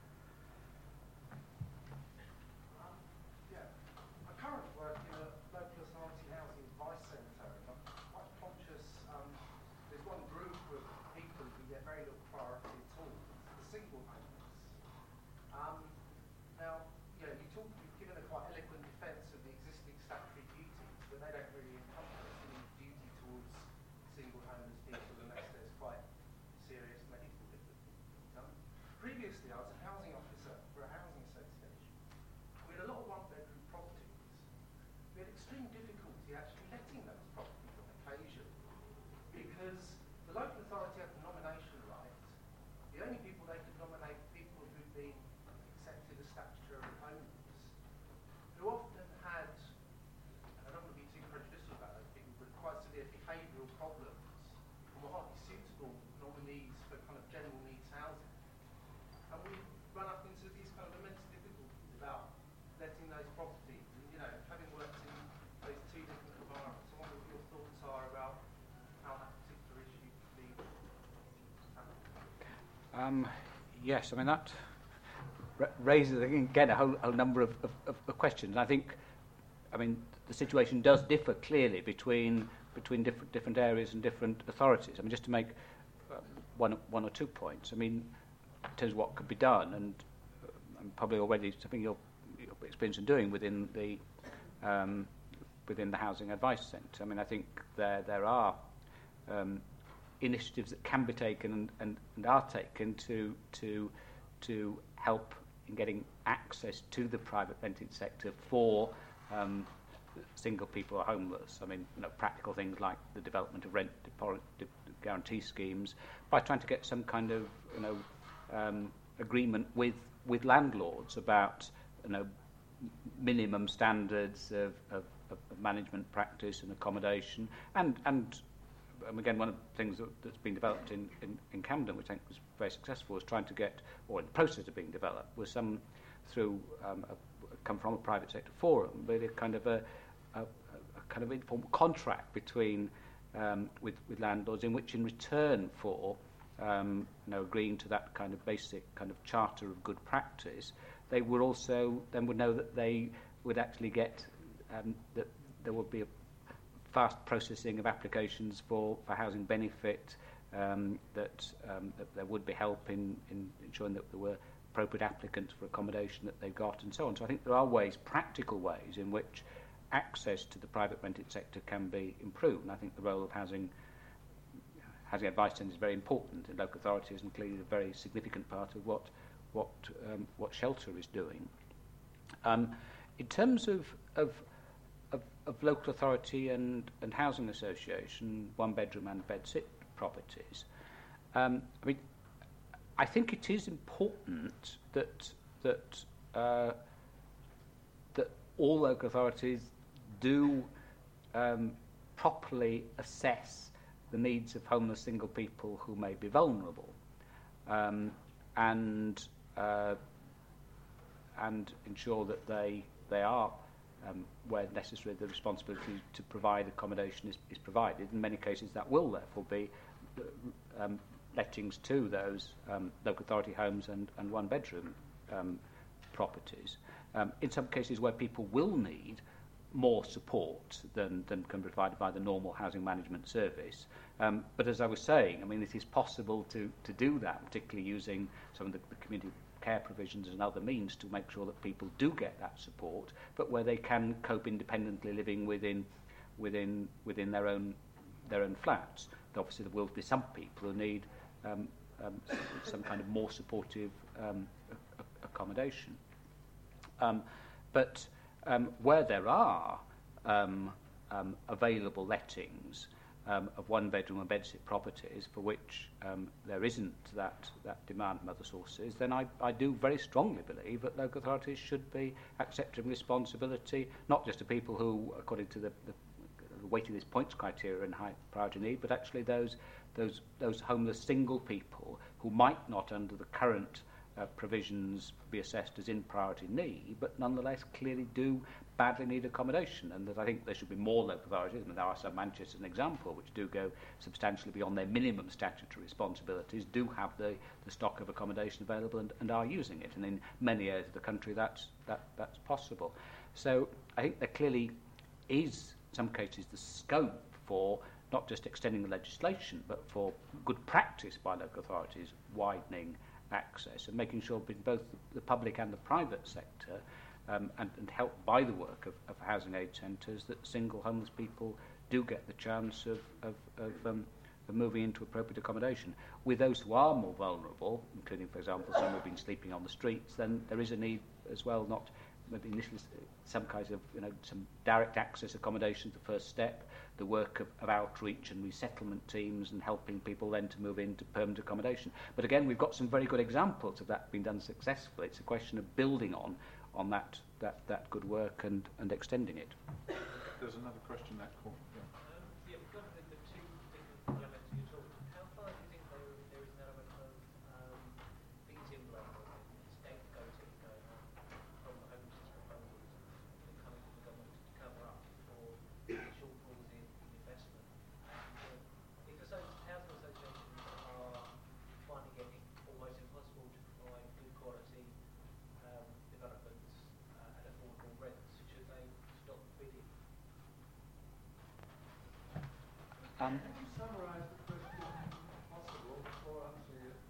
Um, yeah, I currently work in a local authority housing advice centre, and I'm quite conscious um, there's one group of people who get very little priority at all, the single homeless. Um, now, you know, you talk, you've given a quite eloquent defence of the existing statutory duties, but they don't really encompass any duty towards single homeless people unless there's quite serious medical difficulties. Um, previously, I was a housing officer for a housing association. We had a lot of one-bedroom properties. We had extreme difficulty actually letting those properties on occasion because the local authority had the nomination right. The only people they could nominate were people who'd been accepted as statutory homeless, who often had, and I don't want to be too prejudicial about those people, but quite severe behavioural problems and were hardly suitable nominees for kind of general needs housing. And we run up into these kind of immense difficulties about letting those properties, and, you know, having worked in those two different environments. I wonder what your thoughts are about how that particular issue could be handled. Um, yes, I mean, that ra- raises, again, a whole, whole number of, of, of questions. I think, I mean, the situation does differ clearly between between different different areas and different authorities. I mean, just to make uh, one one or two points. I mean, in terms of what could be done, and uh, I'm probably already something you're, you're experienced in doing within the um, within the Housing Advice Centre. I mean, I think there there are um, initiatives that can be taken and, and, and are taken to to to help in getting access to the private rented sector for um, single people or homeless. I mean, you know, practical things like the development of rent depo- de- guarantee schemes, by trying to get some kind of, you know, um, agreement with with landlords about, you know, minimum standards of, of, of management practice and accommodation, and and um, again, one of the things that, that's been developed in, in, in Camden, which I think was very successful, was trying to get, or in the process of being developed, was some through um, a, come from a private sector forum, but a kind of a, a, a kind of informal contract between um, with with landlords, in which, in return for um, you know, agreeing to that kind of basic kind of charter of good practice, they would also then would know that they would actually get um, that there would be a fast processing of applications for, for housing benefit, um, that, um, that there would be help in, in ensuring that there were appropriate applicants for accommodation that they got, and so on. So I think there are ways, practical ways, in which access to the private rented sector can be improved. And I think the role of housing housing advice centres is very important in local authorities, and clearly a very significant part of what what um, what Shelter is doing. Um, in terms of of Of, of local authority and, and housing association, one bedroom and bed sit properties, um, I mean, I think it is important that that uh, that all local authorities do um, properly assess the needs of homeless single people who may be vulnerable, um, and uh, and ensure that they they are, um, where necessary, the responsibility to provide accommodation is, is provided. In many cases, that will therefore be um, lettings to those um, local authority homes and, and one-bedroom um, properties. Um, in some cases where people will need more support than, than can be provided by the normal housing management service. Um, but as I was saying, I mean, it is possible to, to do that, particularly using some of the, the community care provisions and other means to make sure that people do get that support, but where they can cope independently living within within within their own their own flats. And obviously there will be some people who need um, um, some kind of more supportive um, a- a- accommodation. Um, but um, where there are um, um, available lettings um, of one-bedroom and bedsit properties for which um, there isn't that, that demand from other sources, then I, I do very strongly believe that local authorities should be accepting responsibility, not just to people who, according to the, the, the weightiness points criteria and high priority need, but actually those, those, those homeless single people who might not, under the current Uh, provisions, be assessed as in priority need, but nonetheless clearly do badly need accommodation, and that I think there should be more local authorities. I mean, there are some, Manchester as an example, which do go substantially beyond their minimum statutory responsibilities, do have the, the stock of accommodation available and, and are using it, and in many areas of the country that's, that, that's possible. So I think there clearly is, in some cases, the scope for not just extending the legislation, but for good practice by local authorities widening access and making sure both the public and the private sector um, and, and helped by the work of, of housing aid centres that single homeless people do get the chance of, of, of, um, of moving into appropriate accommodation. With those who are more vulnerable, including, for example, some who have been sleeping on the streets, then there is a need as well, not maybe initially some kinds of, you know, some direct access accommodation, the first step, the work of, of outreach and resettlement teams and helping people then to move into permanent accommodation. But again, we've got some very good examples of that being done successfully. It's a question of building on on that that, that good work and, and extending it. There's another question that call. Yeah. Um, yeah, we've got the, the two different elements you talked. How far do you think there, there is an element of um, victim blaming, scapegoating going on from the homelessness proposals that coming from the government to cover up for the shortfalls in, in investment? And uh, if so, housing associations are finding it almost impossible to provide good quality um, developments uh, at affordable rents, should they stop bidding? Um, Could you summarise the question if possible before answering it?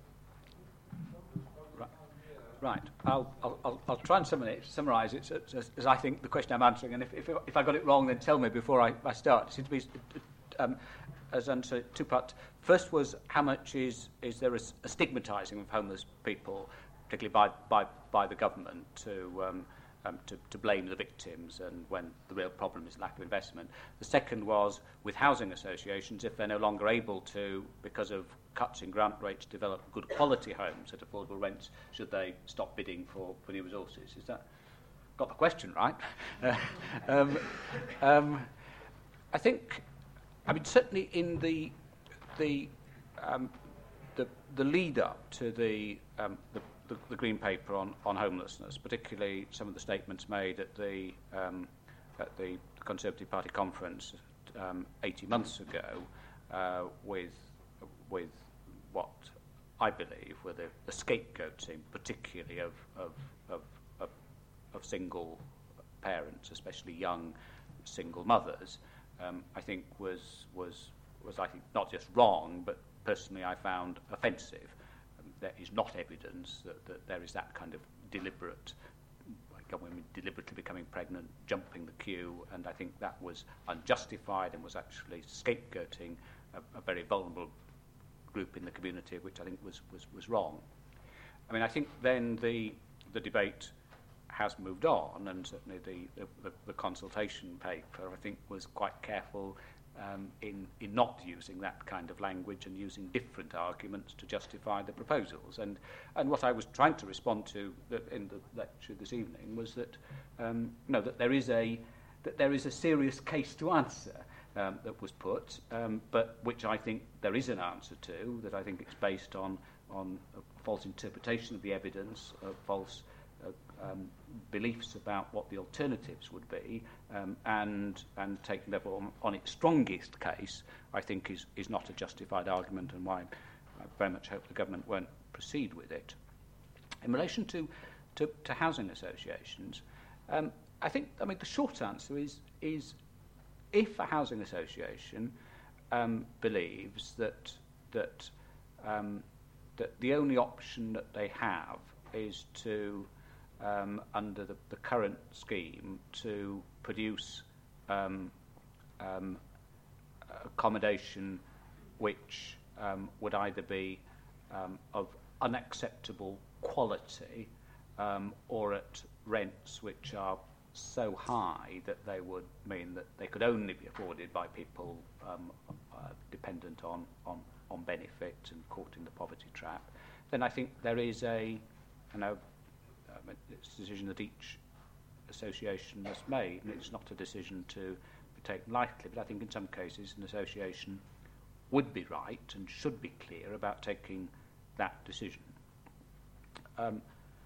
Right. Right. I'll, I'll, I'll, I'll try and summarise it as, as, as I think the question I'm answering, and if, if, if I got it wrong, then tell me before I, I start. It seems to be um, as answer two parts. First was how much is, is there a, a stigmatising of homeless people, particularly by, by, by the government, to, um, um, to, to blame the victims, and when the real problem is lack of investment. The second was with housing associations, if they're no longer able to, because of cuts in grant rates, develop good quality homes at affordable rents, should they stop bidding for, for new resources? Is that got the question right? uh, um, um, I think, I mean, certainly in the the um, the, the lead up to the, um, the the the Green Paper on, on homelessness, particularly some of the statements made at the um, at the Conservative Party conference um, eighteen months ago, uh, with with what I believe were the, the scapegoating, particularly of of, of of of single parents, especially young single mothers, um, I think was was was I think not just wrong, but personally I found offensive. There is not evidence that, that there is that kind of deliberate, like women deliberately becoming pregnant, jumping the queue, and I think that was unjustified and was actually scapegoating a, a very vulnerable group in the community, which I think was, was, was wrong. I mean, I think then the the debate has moved on, and certainly the, the, the consultation paper, I think, was quite careful Um, in, in not using that kind of language and using different arguments to justify the proposals. And, and what I was trying to respond to in the lecture this evening was that, um, you know, that there is a that there is a serious case to answer, um, that was put, um, but which I think there is an answer to, that I think it's based on, on a false interpretation of the evidence, uh, false uh, um, beliefs about what the alternatives would be, um, and, and taken therefore on, on its strongest case, I think is, is not a justified argument, and why I very much hope the government won't proceed with it. In relation to, to, to housing associations, um, I think, I mean, the short answer is, is if a housing association um, believes that, that, um, that the only option that they have is to, um, under the, the current scheme, to produce um, um, accommodation which um, would either be um, of unacceptable quality um, or at rents which are so high that they would mean that they could only be afforded by people um, uh, dependent on, on, on benefit and caught in the poverty trap, then I think there is a, you know, um, it's a decision that each association has made, and it's not a decision to be taken lightly, but I think in some cases an association would be right and should be clear about taking that decision. Um,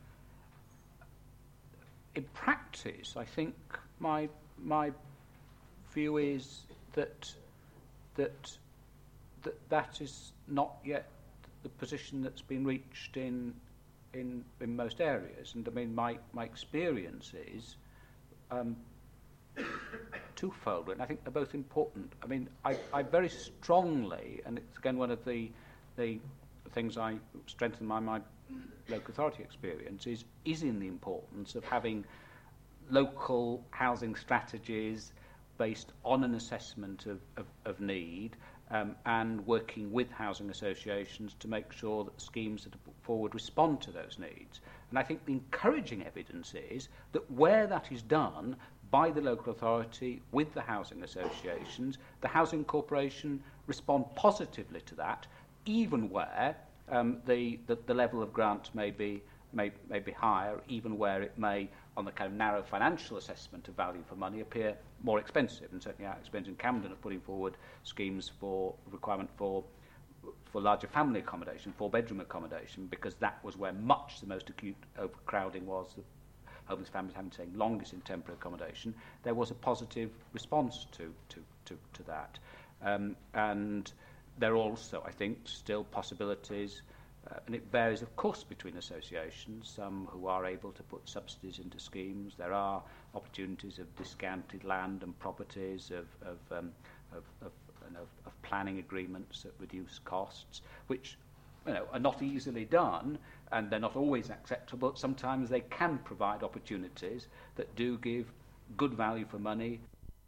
in practice, I think my my view is that that that that is not yet the position that's been reached in in in most areas. And I mean, my my experience is um, twofold, and I think they're both important. I mean, I, I very strongly, and it's again one of the the things I strengthen my my local authority experience is is in the importance of having local housing strategies based on an assessment of, of, of need um, and working with housing associations to make sure that schemes that are put forward respond to those needs. And I think the encouraging evidence is that where that is done by the local authority with the housing associations, the housing corporation respond positively to that, even where Um, the, the, the level of grant may be, may, may be higher, even where it may, on the kind of narrow financial assessment of value for money, appear more expensive. And certainly our experience in Camden of putting forward schemes for requirement for, for larger family accommodation, four-bedroom accommodation, because that was where much the most acute overcrowding was, the homeless families having to take longest in temporary accommodation. There was a positive response to, to, to, to that. Um, and there are also, I think, still possibilities, uh, and it varies, of course, between associations, some who are able to put subsidies into schemes. There are opportunities of discounted land and properties, of, of, um, of, of, you know, of planning agreements that reduce costs, which you know, are not easily done, and they're not always acceptable, but sometimes they can provide opportunities that do give good value for money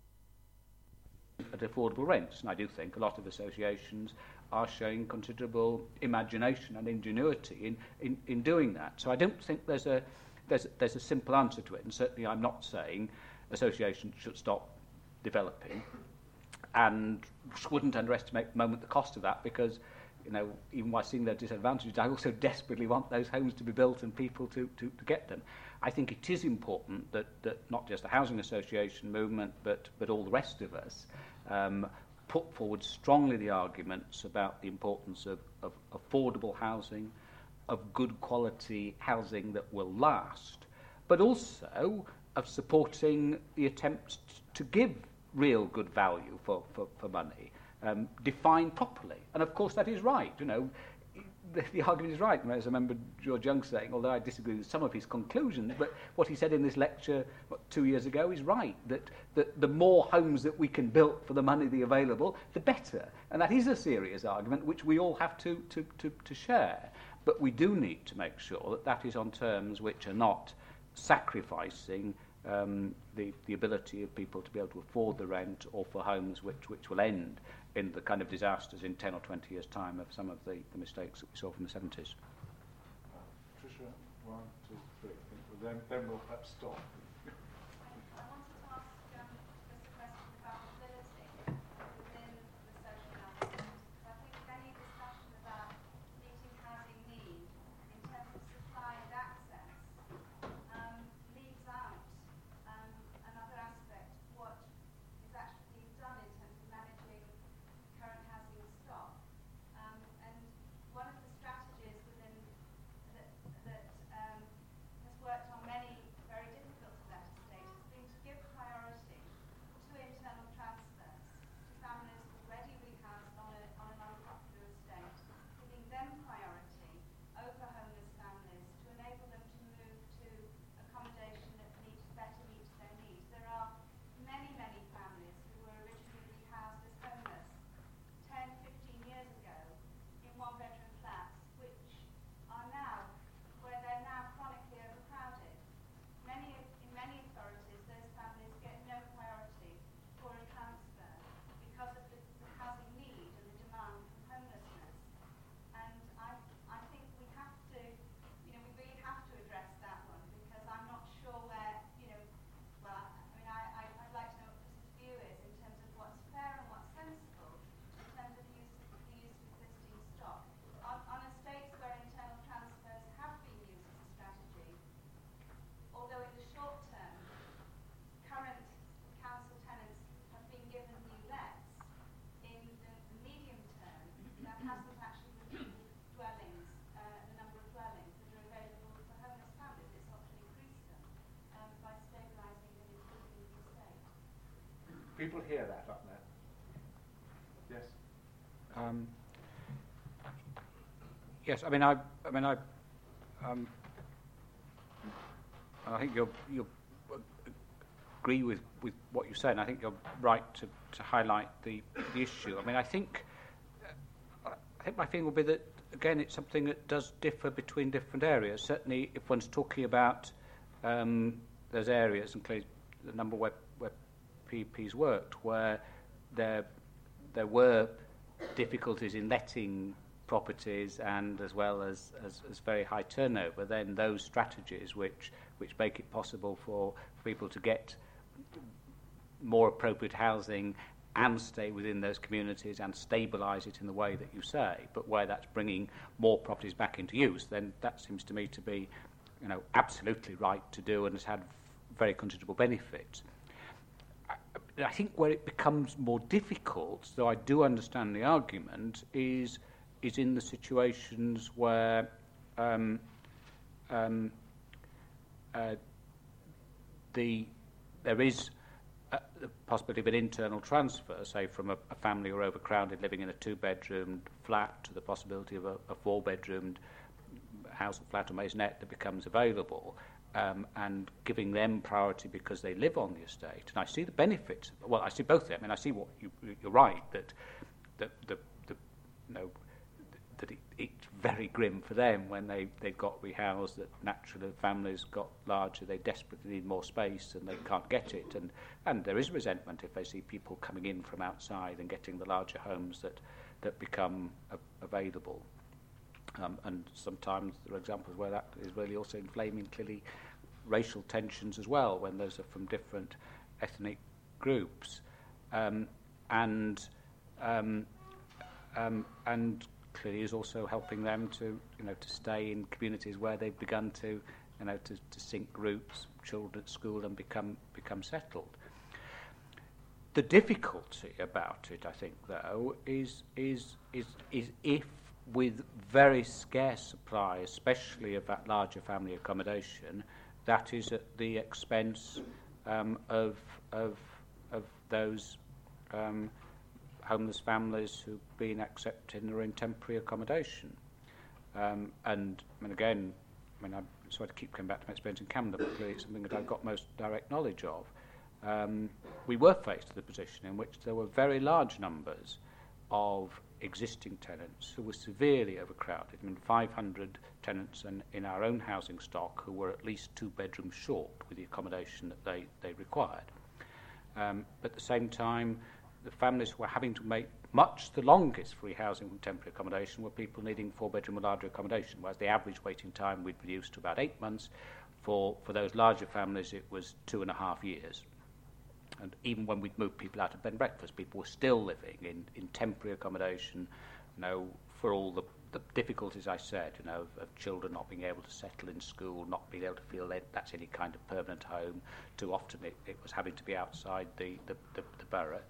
at affordable rents. And I do think a lot of associations are showing considerable imagination and ingenuity in, in, in doing that. So I don't think there's a, there's, there's a simple answer to it, and certainly I'm not saying associations should stop developing and wouldn't underestimate the moment the cost of that, because you know, even while seeing their disadvantages, I also desperately want those homes to be built and people to, to, to get them. I think it is important that, that not just the housing association movement, but, but all the rest of us um, put forward strongly the arguments about the importance of, of affordable housing, of good quality housing that will last, but also of supporting the attempts to give real good value for, for, for money, um, defined properly. And of course that is right, you know, the, the argument is right. I remember George Young saying, although I disagree with some of his conclusions, but what he said in this lecture what, two years ago is right, that, that the more homes that we can build for the money the available, the better. And that is a serious argument which we all have to, to, to, to share. But we do need to make sure that that is on terms which are not sacrificing um, the, the ability of people to be able to afford the rent, or for homes which, which will end in the kind of disasters in ten or twenty years' time of some of the, the mistakes that we saw from the seventies. Uh, Tricia, one, two, three. Then, then we'll perhaps stop. I wanted to ask um, just a question about mobility within the social housing. Because I think any discussion about meeting housing need in terms of supply and access um, leaves out um, another aspect, what is actually being done in terms of people hear that up there? Yes. Um, yes, I mean, I, I mean, I, um, I think you'll you'll agree with, with what you said, and I think you're right to, to highlight the the issue. I mean, I think uh, I think my feeling will be that again, it's something that does differ between different areas. Certainly, if one's talking about um, those areas, and clearly the number where where P P Ps worked, where there there were difficulties in letting properties and as well as, as, as very high turnover, then those strategies which which make it possible for, for people to get more appropriate housing and stay within those communities and stabilise it in the way that you say, but where that's bringing more properties back into use, then that seems to me to be, you know, absolutely right to do and has had very considerable benefits. I, I think where it becomes more difficult, though I do understand the argument, is is in the situations where um, um, uh, the there is uh, the possibility of an internal transfer, say from a, a family who are overcrowded living in a two-bedroomed flat to the possibility of a, a four-bedroomed house or flat or maisonette that becomes available, um, and giving them priority because they live on the estate. And I see the benefits. Well, I see both of them. I mean, I see what you, you're right that that the, the you know. that it, it's very grim for them when they, they've got rehoused, that naturally families got larger, they desperately need more space and they can't get it. And, and there is resentment if they see people coming in from outside and getting the larger homes that, that become a, available. Um, and sometimes there are examples where that is really also inflaming clearly racial tensions as well, when those are from different ethnic groups. Um, and um, um, and clearly is also helping them to, you know, to stay in communities where they've begun to, you know, to, to sink roots, children at school, and become become settled. The difficulty about it, I think, though, is is is is if with very scarce supply, especially of that larger family accommodation, that is at the expense um, of of of those Um, homeless families who've been accepted and are in temporary accommodation. Um, and, I mean, again, I mean, I'm sorry to keep coming back to my experience in Camden, but clearly it's something that I've got most direct knowledge of. Um, we were faced with a position in which there were very large numbers of existing tenants who were severely overcrowded. I mean, five hundred tenants in, in our own housing stock who were at least two bedrooms short with the accommodation that they, they required. Um, but at the same time, the families who were having to make much the longest free housing from temporary accommodation were people needing four-bedroom or larger accommodation, whereas the average waiting time we'd reduced to about eight months. For, for those larger families, it was two and a half years. And even when we'd moved people out of bed and breakfast, people were still living in, in temporary accommodation, you know, for all the, the difficulties I said, you know, of, of children not being able to settle in school, not being able to feel that that's any kind of permanent home. Too often it, it was having to be outside the, the, the, the borough.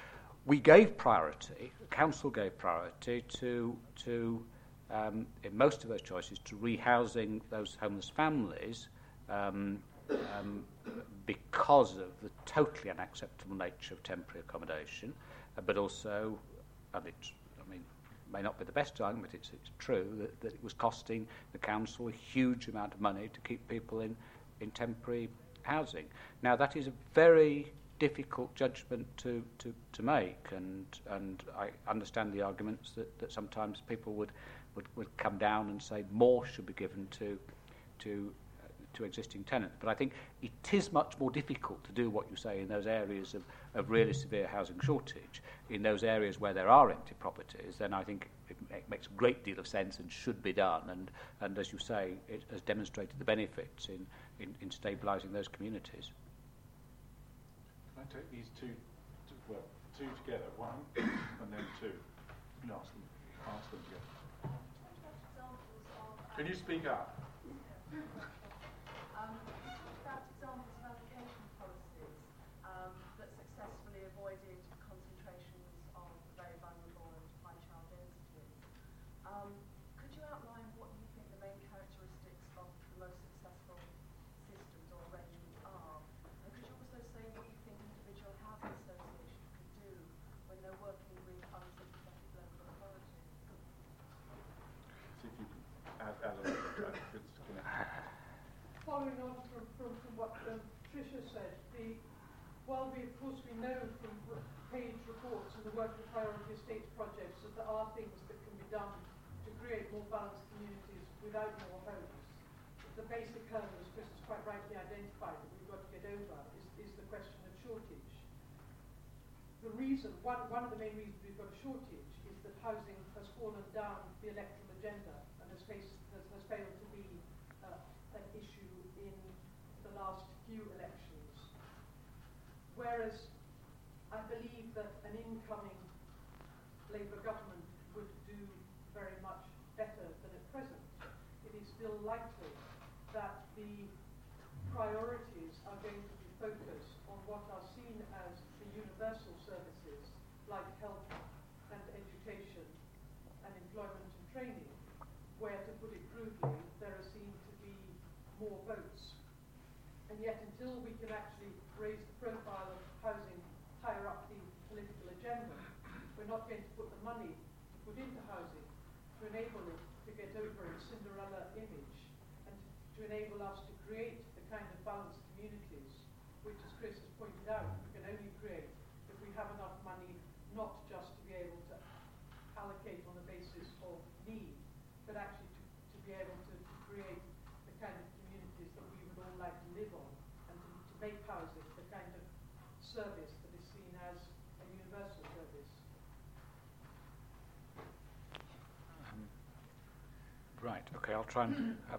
We gave priority, the council gave priority to, to um, in most of those choices, to rehousing those homeless families um, um, because of the totally unacceptable nature of temporary accommodation, uh, but also, and it's, I mean, may not be the best argument, but it's, it's true, that, that it was costing the council a huge amount of money to keep people in, in temporary housing. Now, that is a very difficult judgment to, to, to make, and and I understand the arguments that, that sometimes people would, would, would come down and say more should be given to to uh, to existing tenants. But I think it is much more difficult to do what you say in those areas of, of really severe housing shortage. In those areas where there are empty properties, then I think it, it makes a great deal of sense and should be done. And, and as you say, it has demonstrated the benefits in, in, in stabilising those communities. Can I take these two, two, well, two together, one and then two, and ask them, ask them together. Can you speak up? Um, you talked about examples of allocation policies um, that successfully avoided concentrations of very vulnerable and high child densities. Um, could you outline what you think the main characteristics of the most successful systems or arrangements are? And could you also say what you think individual housing associations they're working with unsympathetic local authorities. See if you can add, add on to that. It's connected. Following on from, from, from what um, Tricia said, the, while we, of course, we know from page reports and the work of priority estates projects that there are things that can be done to create more balanced communities without more homes, the basic hurdle, as Chris has quite rightly identified, that we've got to get over is, is the question of shortage. The reason, one, one of the main reasons we've got a shortage is that housing has fallen down the electoral agenda and has, faced, has, has failed to be uh, an issue in the last few elections. Whereas I believe that an incoming Labour government would do very much better than at present. It is still likely that the priorities are going to be focused on what are seen as the universal services like health and education and employment and training, where, to put it crudely, there are seen to be more votes. And yet, until we can actually raise the profile of housing higher up the political agenda, we're not going to put the money to put into housing to enable it to get over its Cinderella image and to enable us to create the kind of balanced communities which, as Chris has pointed out, we can only create if we have enough money not just to be able to allocate on the basis of need, but actually to, to be able to, to create the kind of communities that we would all like to live on, and to, to make housing the kind of service that is seen as a universal service. Um, right, okay, I'll try and uh,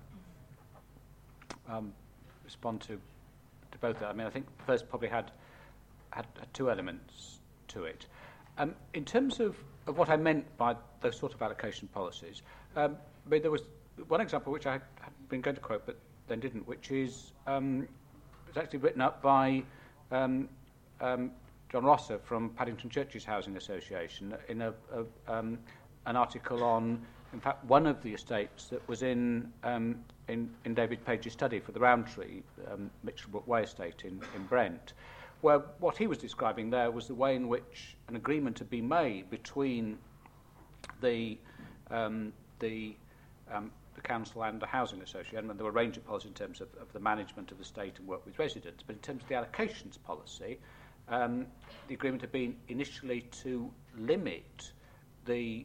um, respond to, to both. I mean, I think first probably had, had, had two elements to it. Um, in terms of, of what I meant by those sort of allocation policies, um, I mean, there was one example which I had been going to quote but then didn't, which is um, it's actually written up by um, um, John Rosser from Paddington Churches Housing Association in a, a, um, an article on, in fact, one of the estates that was in um, in, in David Page's study for the Roundtree, um, Mitchellbrook Way estate in, in Brent, where what he was describing there was the way in which an agreement had been made between the um, the um, the council and the housing association, and there were a range of policies in terms of, of the management of the estate and work with residents. But in terms of the allocations policy, um, the agreement had been initially to limit the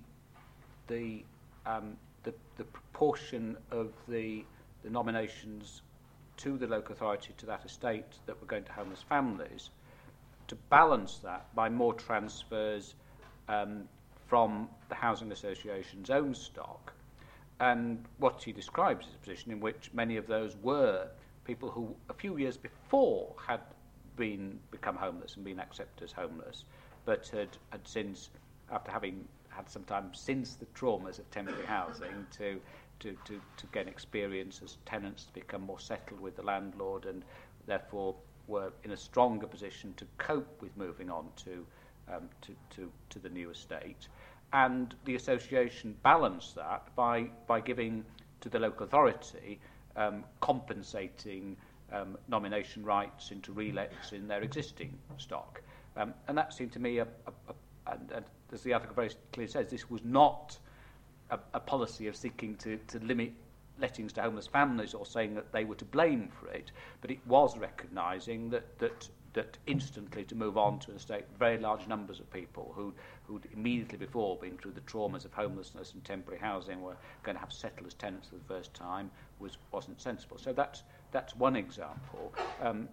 the um, the, the proportion of the, the nominations to the local authority to that estate that were going to homeless families, to balance that by more transfers um, from the housing association's own stock. And what he describes is a position in which many of those were people who a few years before had been become homeless and been accepted as homeless, but had, had since, after having had some time since the traumas of temporary housing, to, to, to, to gain experience as tenants, to become more settled with the landlord, and therefore were in a stronger position to cope with moving on to, um, to, to, to the new estate. And the association balanced that by, by giving to the local authority um, compensating um, nomination rights into relets in their existing stock. Um, and that seemed to me, a, a, a, and, and as the article very clearly says, this was not a, a policy of seeking to, to limit lettings to homeless families or saying that they were to blame for it, but it was recognising that, that that instantly to move on to an estate, very large numbers of people who who'd immediately before been through the traumas of homelessness and temporary housing were going to have settled as tenants for the first time was wasn't sensible. So that's that's one example. Um,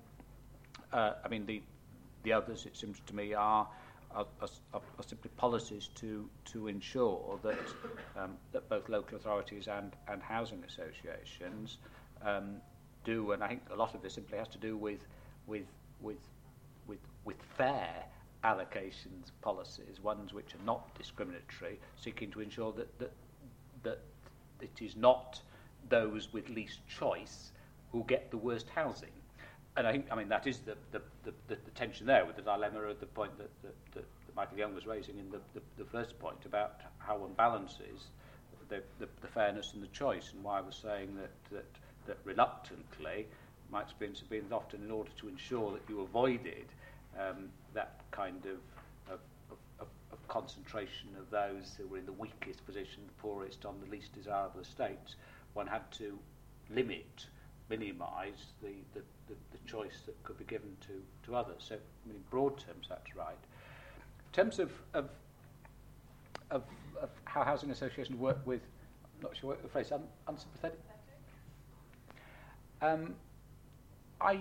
uh, I mean, the the others, it seems to me, are are, are, are simply policies to to ensure that um, that both local authorities and and housing associations um, do, and I think a lot of this simply has to do with with with with with fair allocations policies, ones which are not discriminatory, seeking to ensure that that that it is not those with least choice who get the worst housing. And I think, I mean, that is the the, the, the, the tension there with the dilemma of the point that, that, that, that Michael Young was raising in the, the, the first point about how one balances the, the, the fairness and the choice, and why I was saying that that, that reluctantly, my experience has been that often in order to ensure that you avoided um, that kind of, of, of, concentration of those who were in the weakest position, the poorest, on the least desirable estates, one had to limit, minimise the, the, the, the choice that could be given to, to others. So, I mean, in broad terms, that's right. In terms of, of, of, of how housing associations work with, I'm not sure what the phrase, un, unsympathetic? Um, I,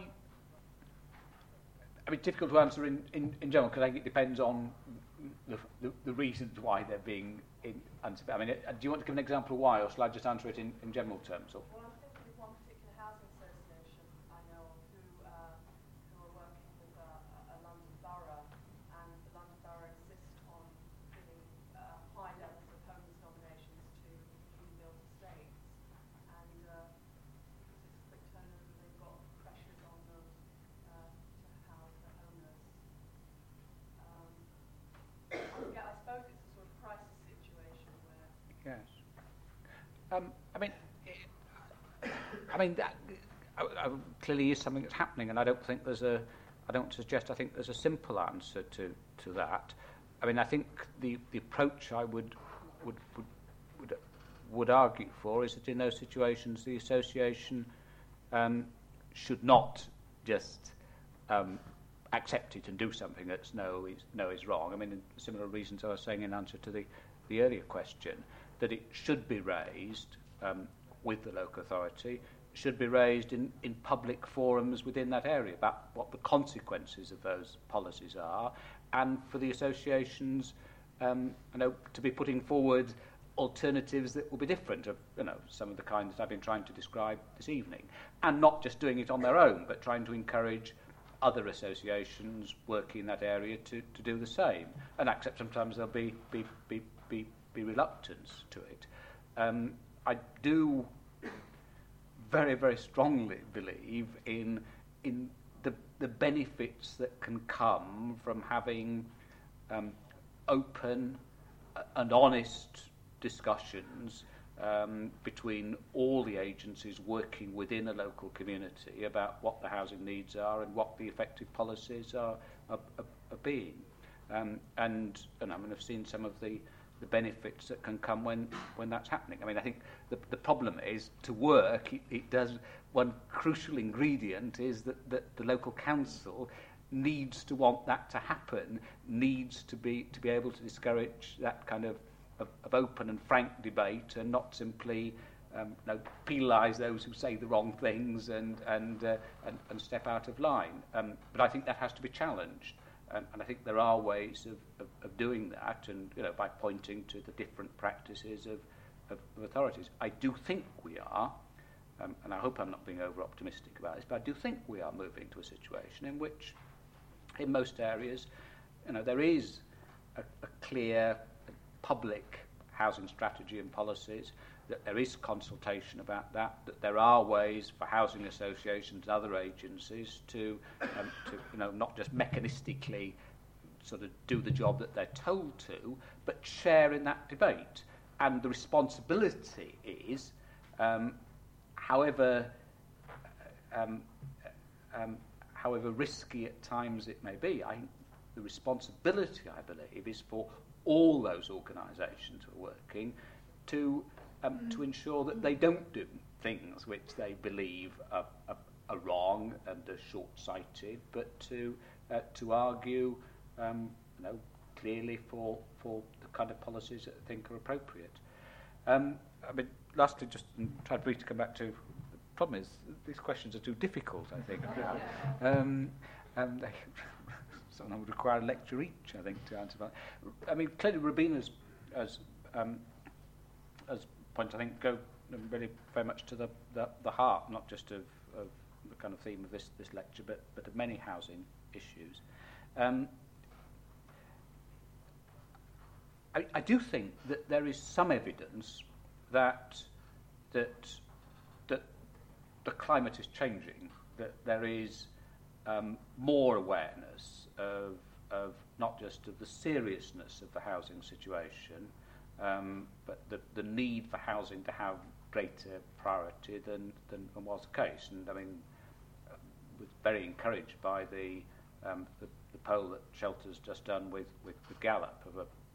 I mean, difficult to answer in, in, in general, because I think it depends on the, the, the reasons why they're being in, unsympathetic. I mean, uh, do you want to give an example of why, or shall I just answer it in, in general terms? Or? Well, I'm thinking of one particular housing association I know of who, uh, who are working with a, a London borough, and the London borough insists on giving uh, high levels of homeless nominations to newly built estates, and uh, because it's quick turnover, they've got pressures on them uh, to house the homeless. Um, I suppose it's a sort of crisis situation where. Yes. Um, I mean, it, I mean that uh, uh, clearly is something that's happening, and I don't think there's a. I don't suggest. I think there's a simple answer to, to that. I mean, I think the, the approach I would would would would, would argue for is that in those situations the association um, should not just um, accept it and do something that's no is no is wrong. I mean, in similar reasons I was saying in answer to the, the earlier question, that it should be raised um, with the local authority, should be raised in, in public forums within that area about what the consequences of those policies are, and for the associations um, you know, to be putting forward alternatives that will be different of you know, some of the kind that I've been trying to describe this evening, and not just doing it on their own, but trying to encourage other associations working in that area to, to do the same, and accept sometimes there'll be be be be, be reluctance to it. Um, I do very very strongly believe in in the the benefits that can come from having um, open and honest discussions Um, between all the agencies working within a local community about what the housing needs are and what the effective policies are, are, are, are being. Um, and, and I mean, I've seen some of the, the benefits that can come when, when that's happening. I mean, I think the, the problem is to work, it, it does, one crucial ingredient is that, that the local council needs to want that to happen, needs to be, to be able to discourage that kind of Of, of open and frank debate, and not simply um, you know, penalise those who say the wrong things and and uh, and, and step out of line. Um, but I think that has to be challenged, um, and I think there are ways of, of, of doing that, and you know, by pointing to the different practices of, of, of authorities. I do think we are, um, and I hope I'm not being over optimistic about this, but I do think we are moving to a situation in which, in most areas, you know, there is a, a clear public housing strategy and policies, that there is consultation about that, that there are ways for housing associations and other agencies to, um, to you know, not just mechanistically sort of do the job that they're told to, but share in that debate. And the responsibility is, um, however, um, um, however risky at times it may be, I, the responsibility, I believe, is for all those organisations who are working to um, to ensure that they don't do things which they believe are, are, are wrong and are short-sighted, but to uh, to argue, um, you know, clearly for for the kind of policies that I think are appropriate. Um, I mean, lastly, just try briefly to come back to the problem is these questions are too difficult, I think, um, and they. Someone would require a lecture each, I think, to answer that. I mean, clearly, Rubina's as um, as points, I think, go really very much to the, the, the heart, not just of, of the kind of theme of this, this lecture, but, but of many housing issues. Um, I, I do think that there is some evidence that that that the climate is changing, that there is um, more awareness of, of not just of the seriousness of the housing situation, um, but the, the need for housing to have greater priority than, than, than was the case. And I mean, uh, was very encouraged by the, um, the the poll that Shelter's just done with, with, with Gallup of a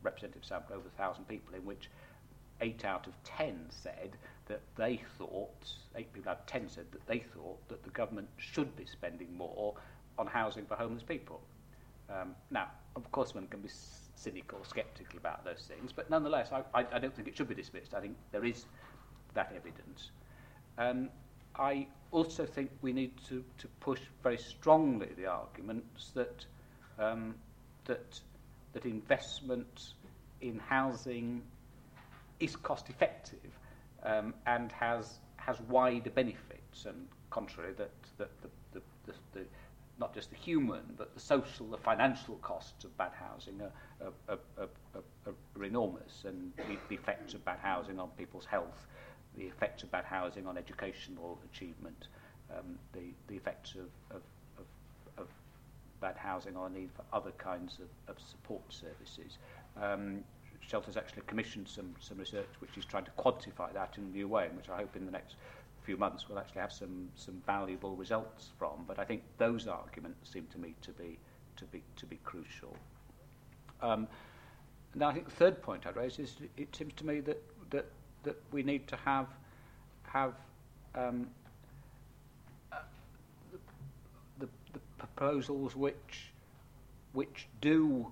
representative sample over a thousand people, in which eight out of ten said that they thought, eight people out of ten said that they thought that the government should be spending more on housing for homeless people. Um, now, of course, one can be cynical or sceptical about those things, but nonetheless, I, I, I don't think it should be dismissed. I think there is that evidence. Um, I also think we need to, to push very strongly the arguments that um, that that investment in housing is cost effective um, and has has wider benefits, and contrary that, that the, the, the, the not just the human but the social, the financial costs of bad housing are, are, are, are, are enormous, and the, the effects of bad housing on people's health, the effects of bad housing on educational achievement, um, the, the effects of, of, of, of bad housing on the need for other kinds of, of support services. Um, Shelter's actually commissioned some, some research which is trying to quantify that in a new way, and which I hope in the next few months we'll actually have some, some valuable results from. But I think those arguments seem to me to be, to be, to be crucial. Um, now I think the third point I'd raise is it seems to me that, that, that we need to have, have um, uh, the, the, the proposals which, which do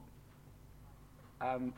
um,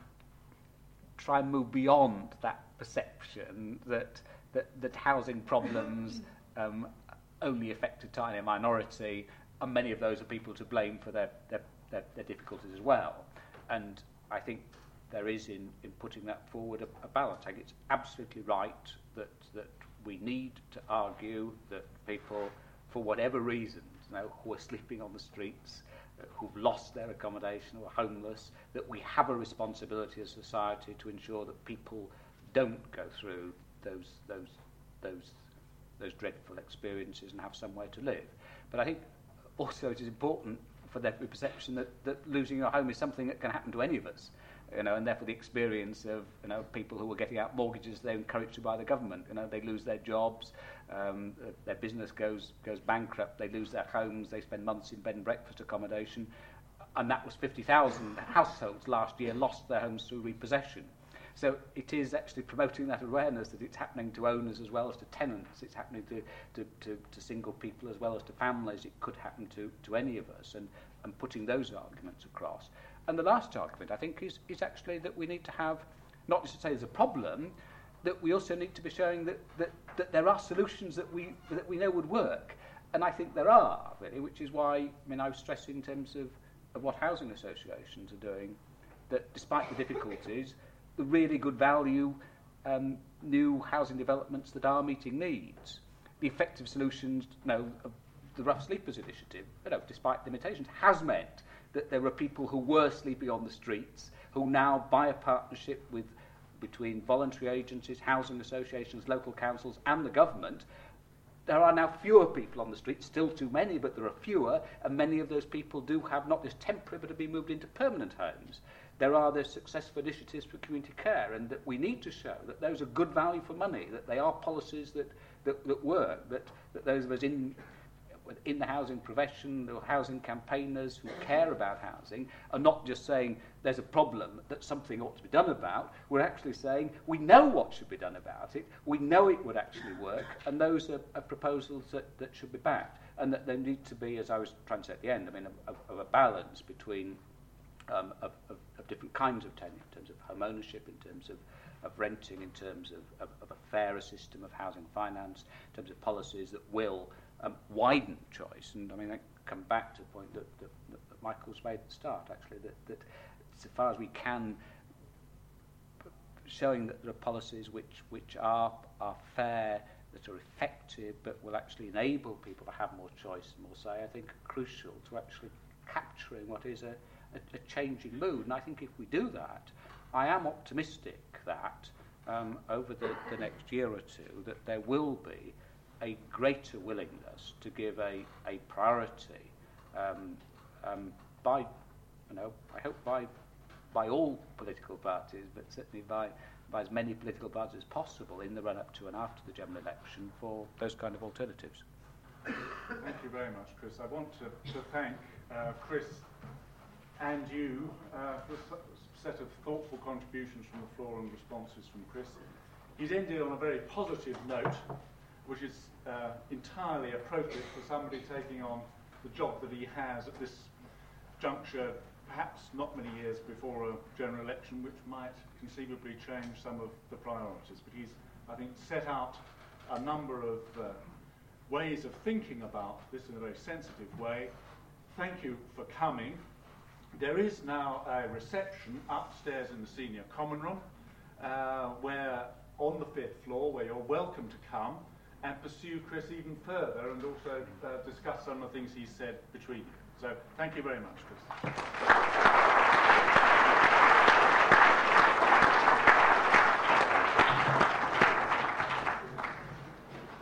try and move beyond that perception that that, that housing problems um, only affect a tiny minority, and many of those are people to blame for their, their, their, their difficulties as well. And I think there is in, in putting that forward a, a balance. I think it's absolutely right that that we need to argue that people, for whatever reasons, you know, who are sleeping on the streets, who've lost their accommodation or are homeless, that we have a responsibility as a society to ensure that people don't go through those those those those dreadful experiences and have somewhere to live. But I think also it is important for there to be perception that, that losing your home is something that can happen to any of us, you know, and therefore the experience of, you know, people who are getting out mortgages, they're encouraged by the government, you know, they lose their jobs, um, their business goes goes bankrupt, they lose their homes, they spend months in bed and breakfast accommodation, and that was fifty thousand households last year lost their homes through repossession. So it is actually promoting that awareness that it's happening to owners as well as to tenants, it's happening to, to, to, to single people as well as to families, it could happen to, to any of us, and, and putting those arguments across. And the last argument, I think, is, is actually that we need to have, not just to say there's a problem, that we also need to be showing that, that, that there are solutions that we, that we know would work. And I think there are, really, which is why, I mean, I was stressing in terms of, of what housing associations are doing, that despite the difficulties, the really good value um, new housing developments that are meeting needs. The effective solutions, you know, of the Rough Sleepers Initiative, you know, despite limitations, has meant that there are people who were sleeping on the streets who now, by a partnership with between voluntary agencies, housing associations, local councils and the government, there are now fewer people on the streets, still too many, but there are fewer, and many of those people do have not just temporary but have been moved into permanent homes. There are the successful initiatives for community care, and that we need to show that those are good value for money, that they are policies that, that, that work, that, that those of us in, in the housing profession or housing campaigners who care about housing are not just saying there's a problem that something ought to be done about. We're actually saying we know what should be done about it, we know it would actually work, and those are, are proposals that, that should be backed, and that there need to be, as I was trying to say at the end, I mean, of, of a balance between Um, of, of, of different kinds of tenure, in terms of home ownership, in terms of, of renting, in terms of, of, of a fairer system of housing finance, in terms of policies that will um, widen choice. And I mean, I come back to the point that, that, that Michael's made at the start, actually, that, that so far as we can, showing that there are policies which, which are, are fair, that are effective, but will actually enable people to have more choice and more say, I think are crucial to actually capturing what is a A, a changing mood. And I think if we do that, I am optimistic that um, over the, the next year or two that there will be a greater willingness to give a, a priority um, um, by, you know, I hope by by all political parties, but certainly by, by as many political parties as possible in the run-up to and after the general election for those kind of alternatives. Thank you very much, Chris. I want to, to thank uh, Chris and you uh, for set of thoughtful contributions from the floor and responses from Chris. He's ended on a very positive note, which is uh, entirely appropriate for somebody taking on the job that he has at this juncture, perhaps not many years before a general election, which might conceivably change some of the priorities. But he's, I think, set out a number of uh, ways of thinking about this in a very sensitive way. Thank you for coming. There is now a reception upstairs in the senior common room, uh, where on the fifth floor, where you're welcome to come and pursue Chris even further and also uh, discuss some of the things he said between you. So thank you very much, Chris.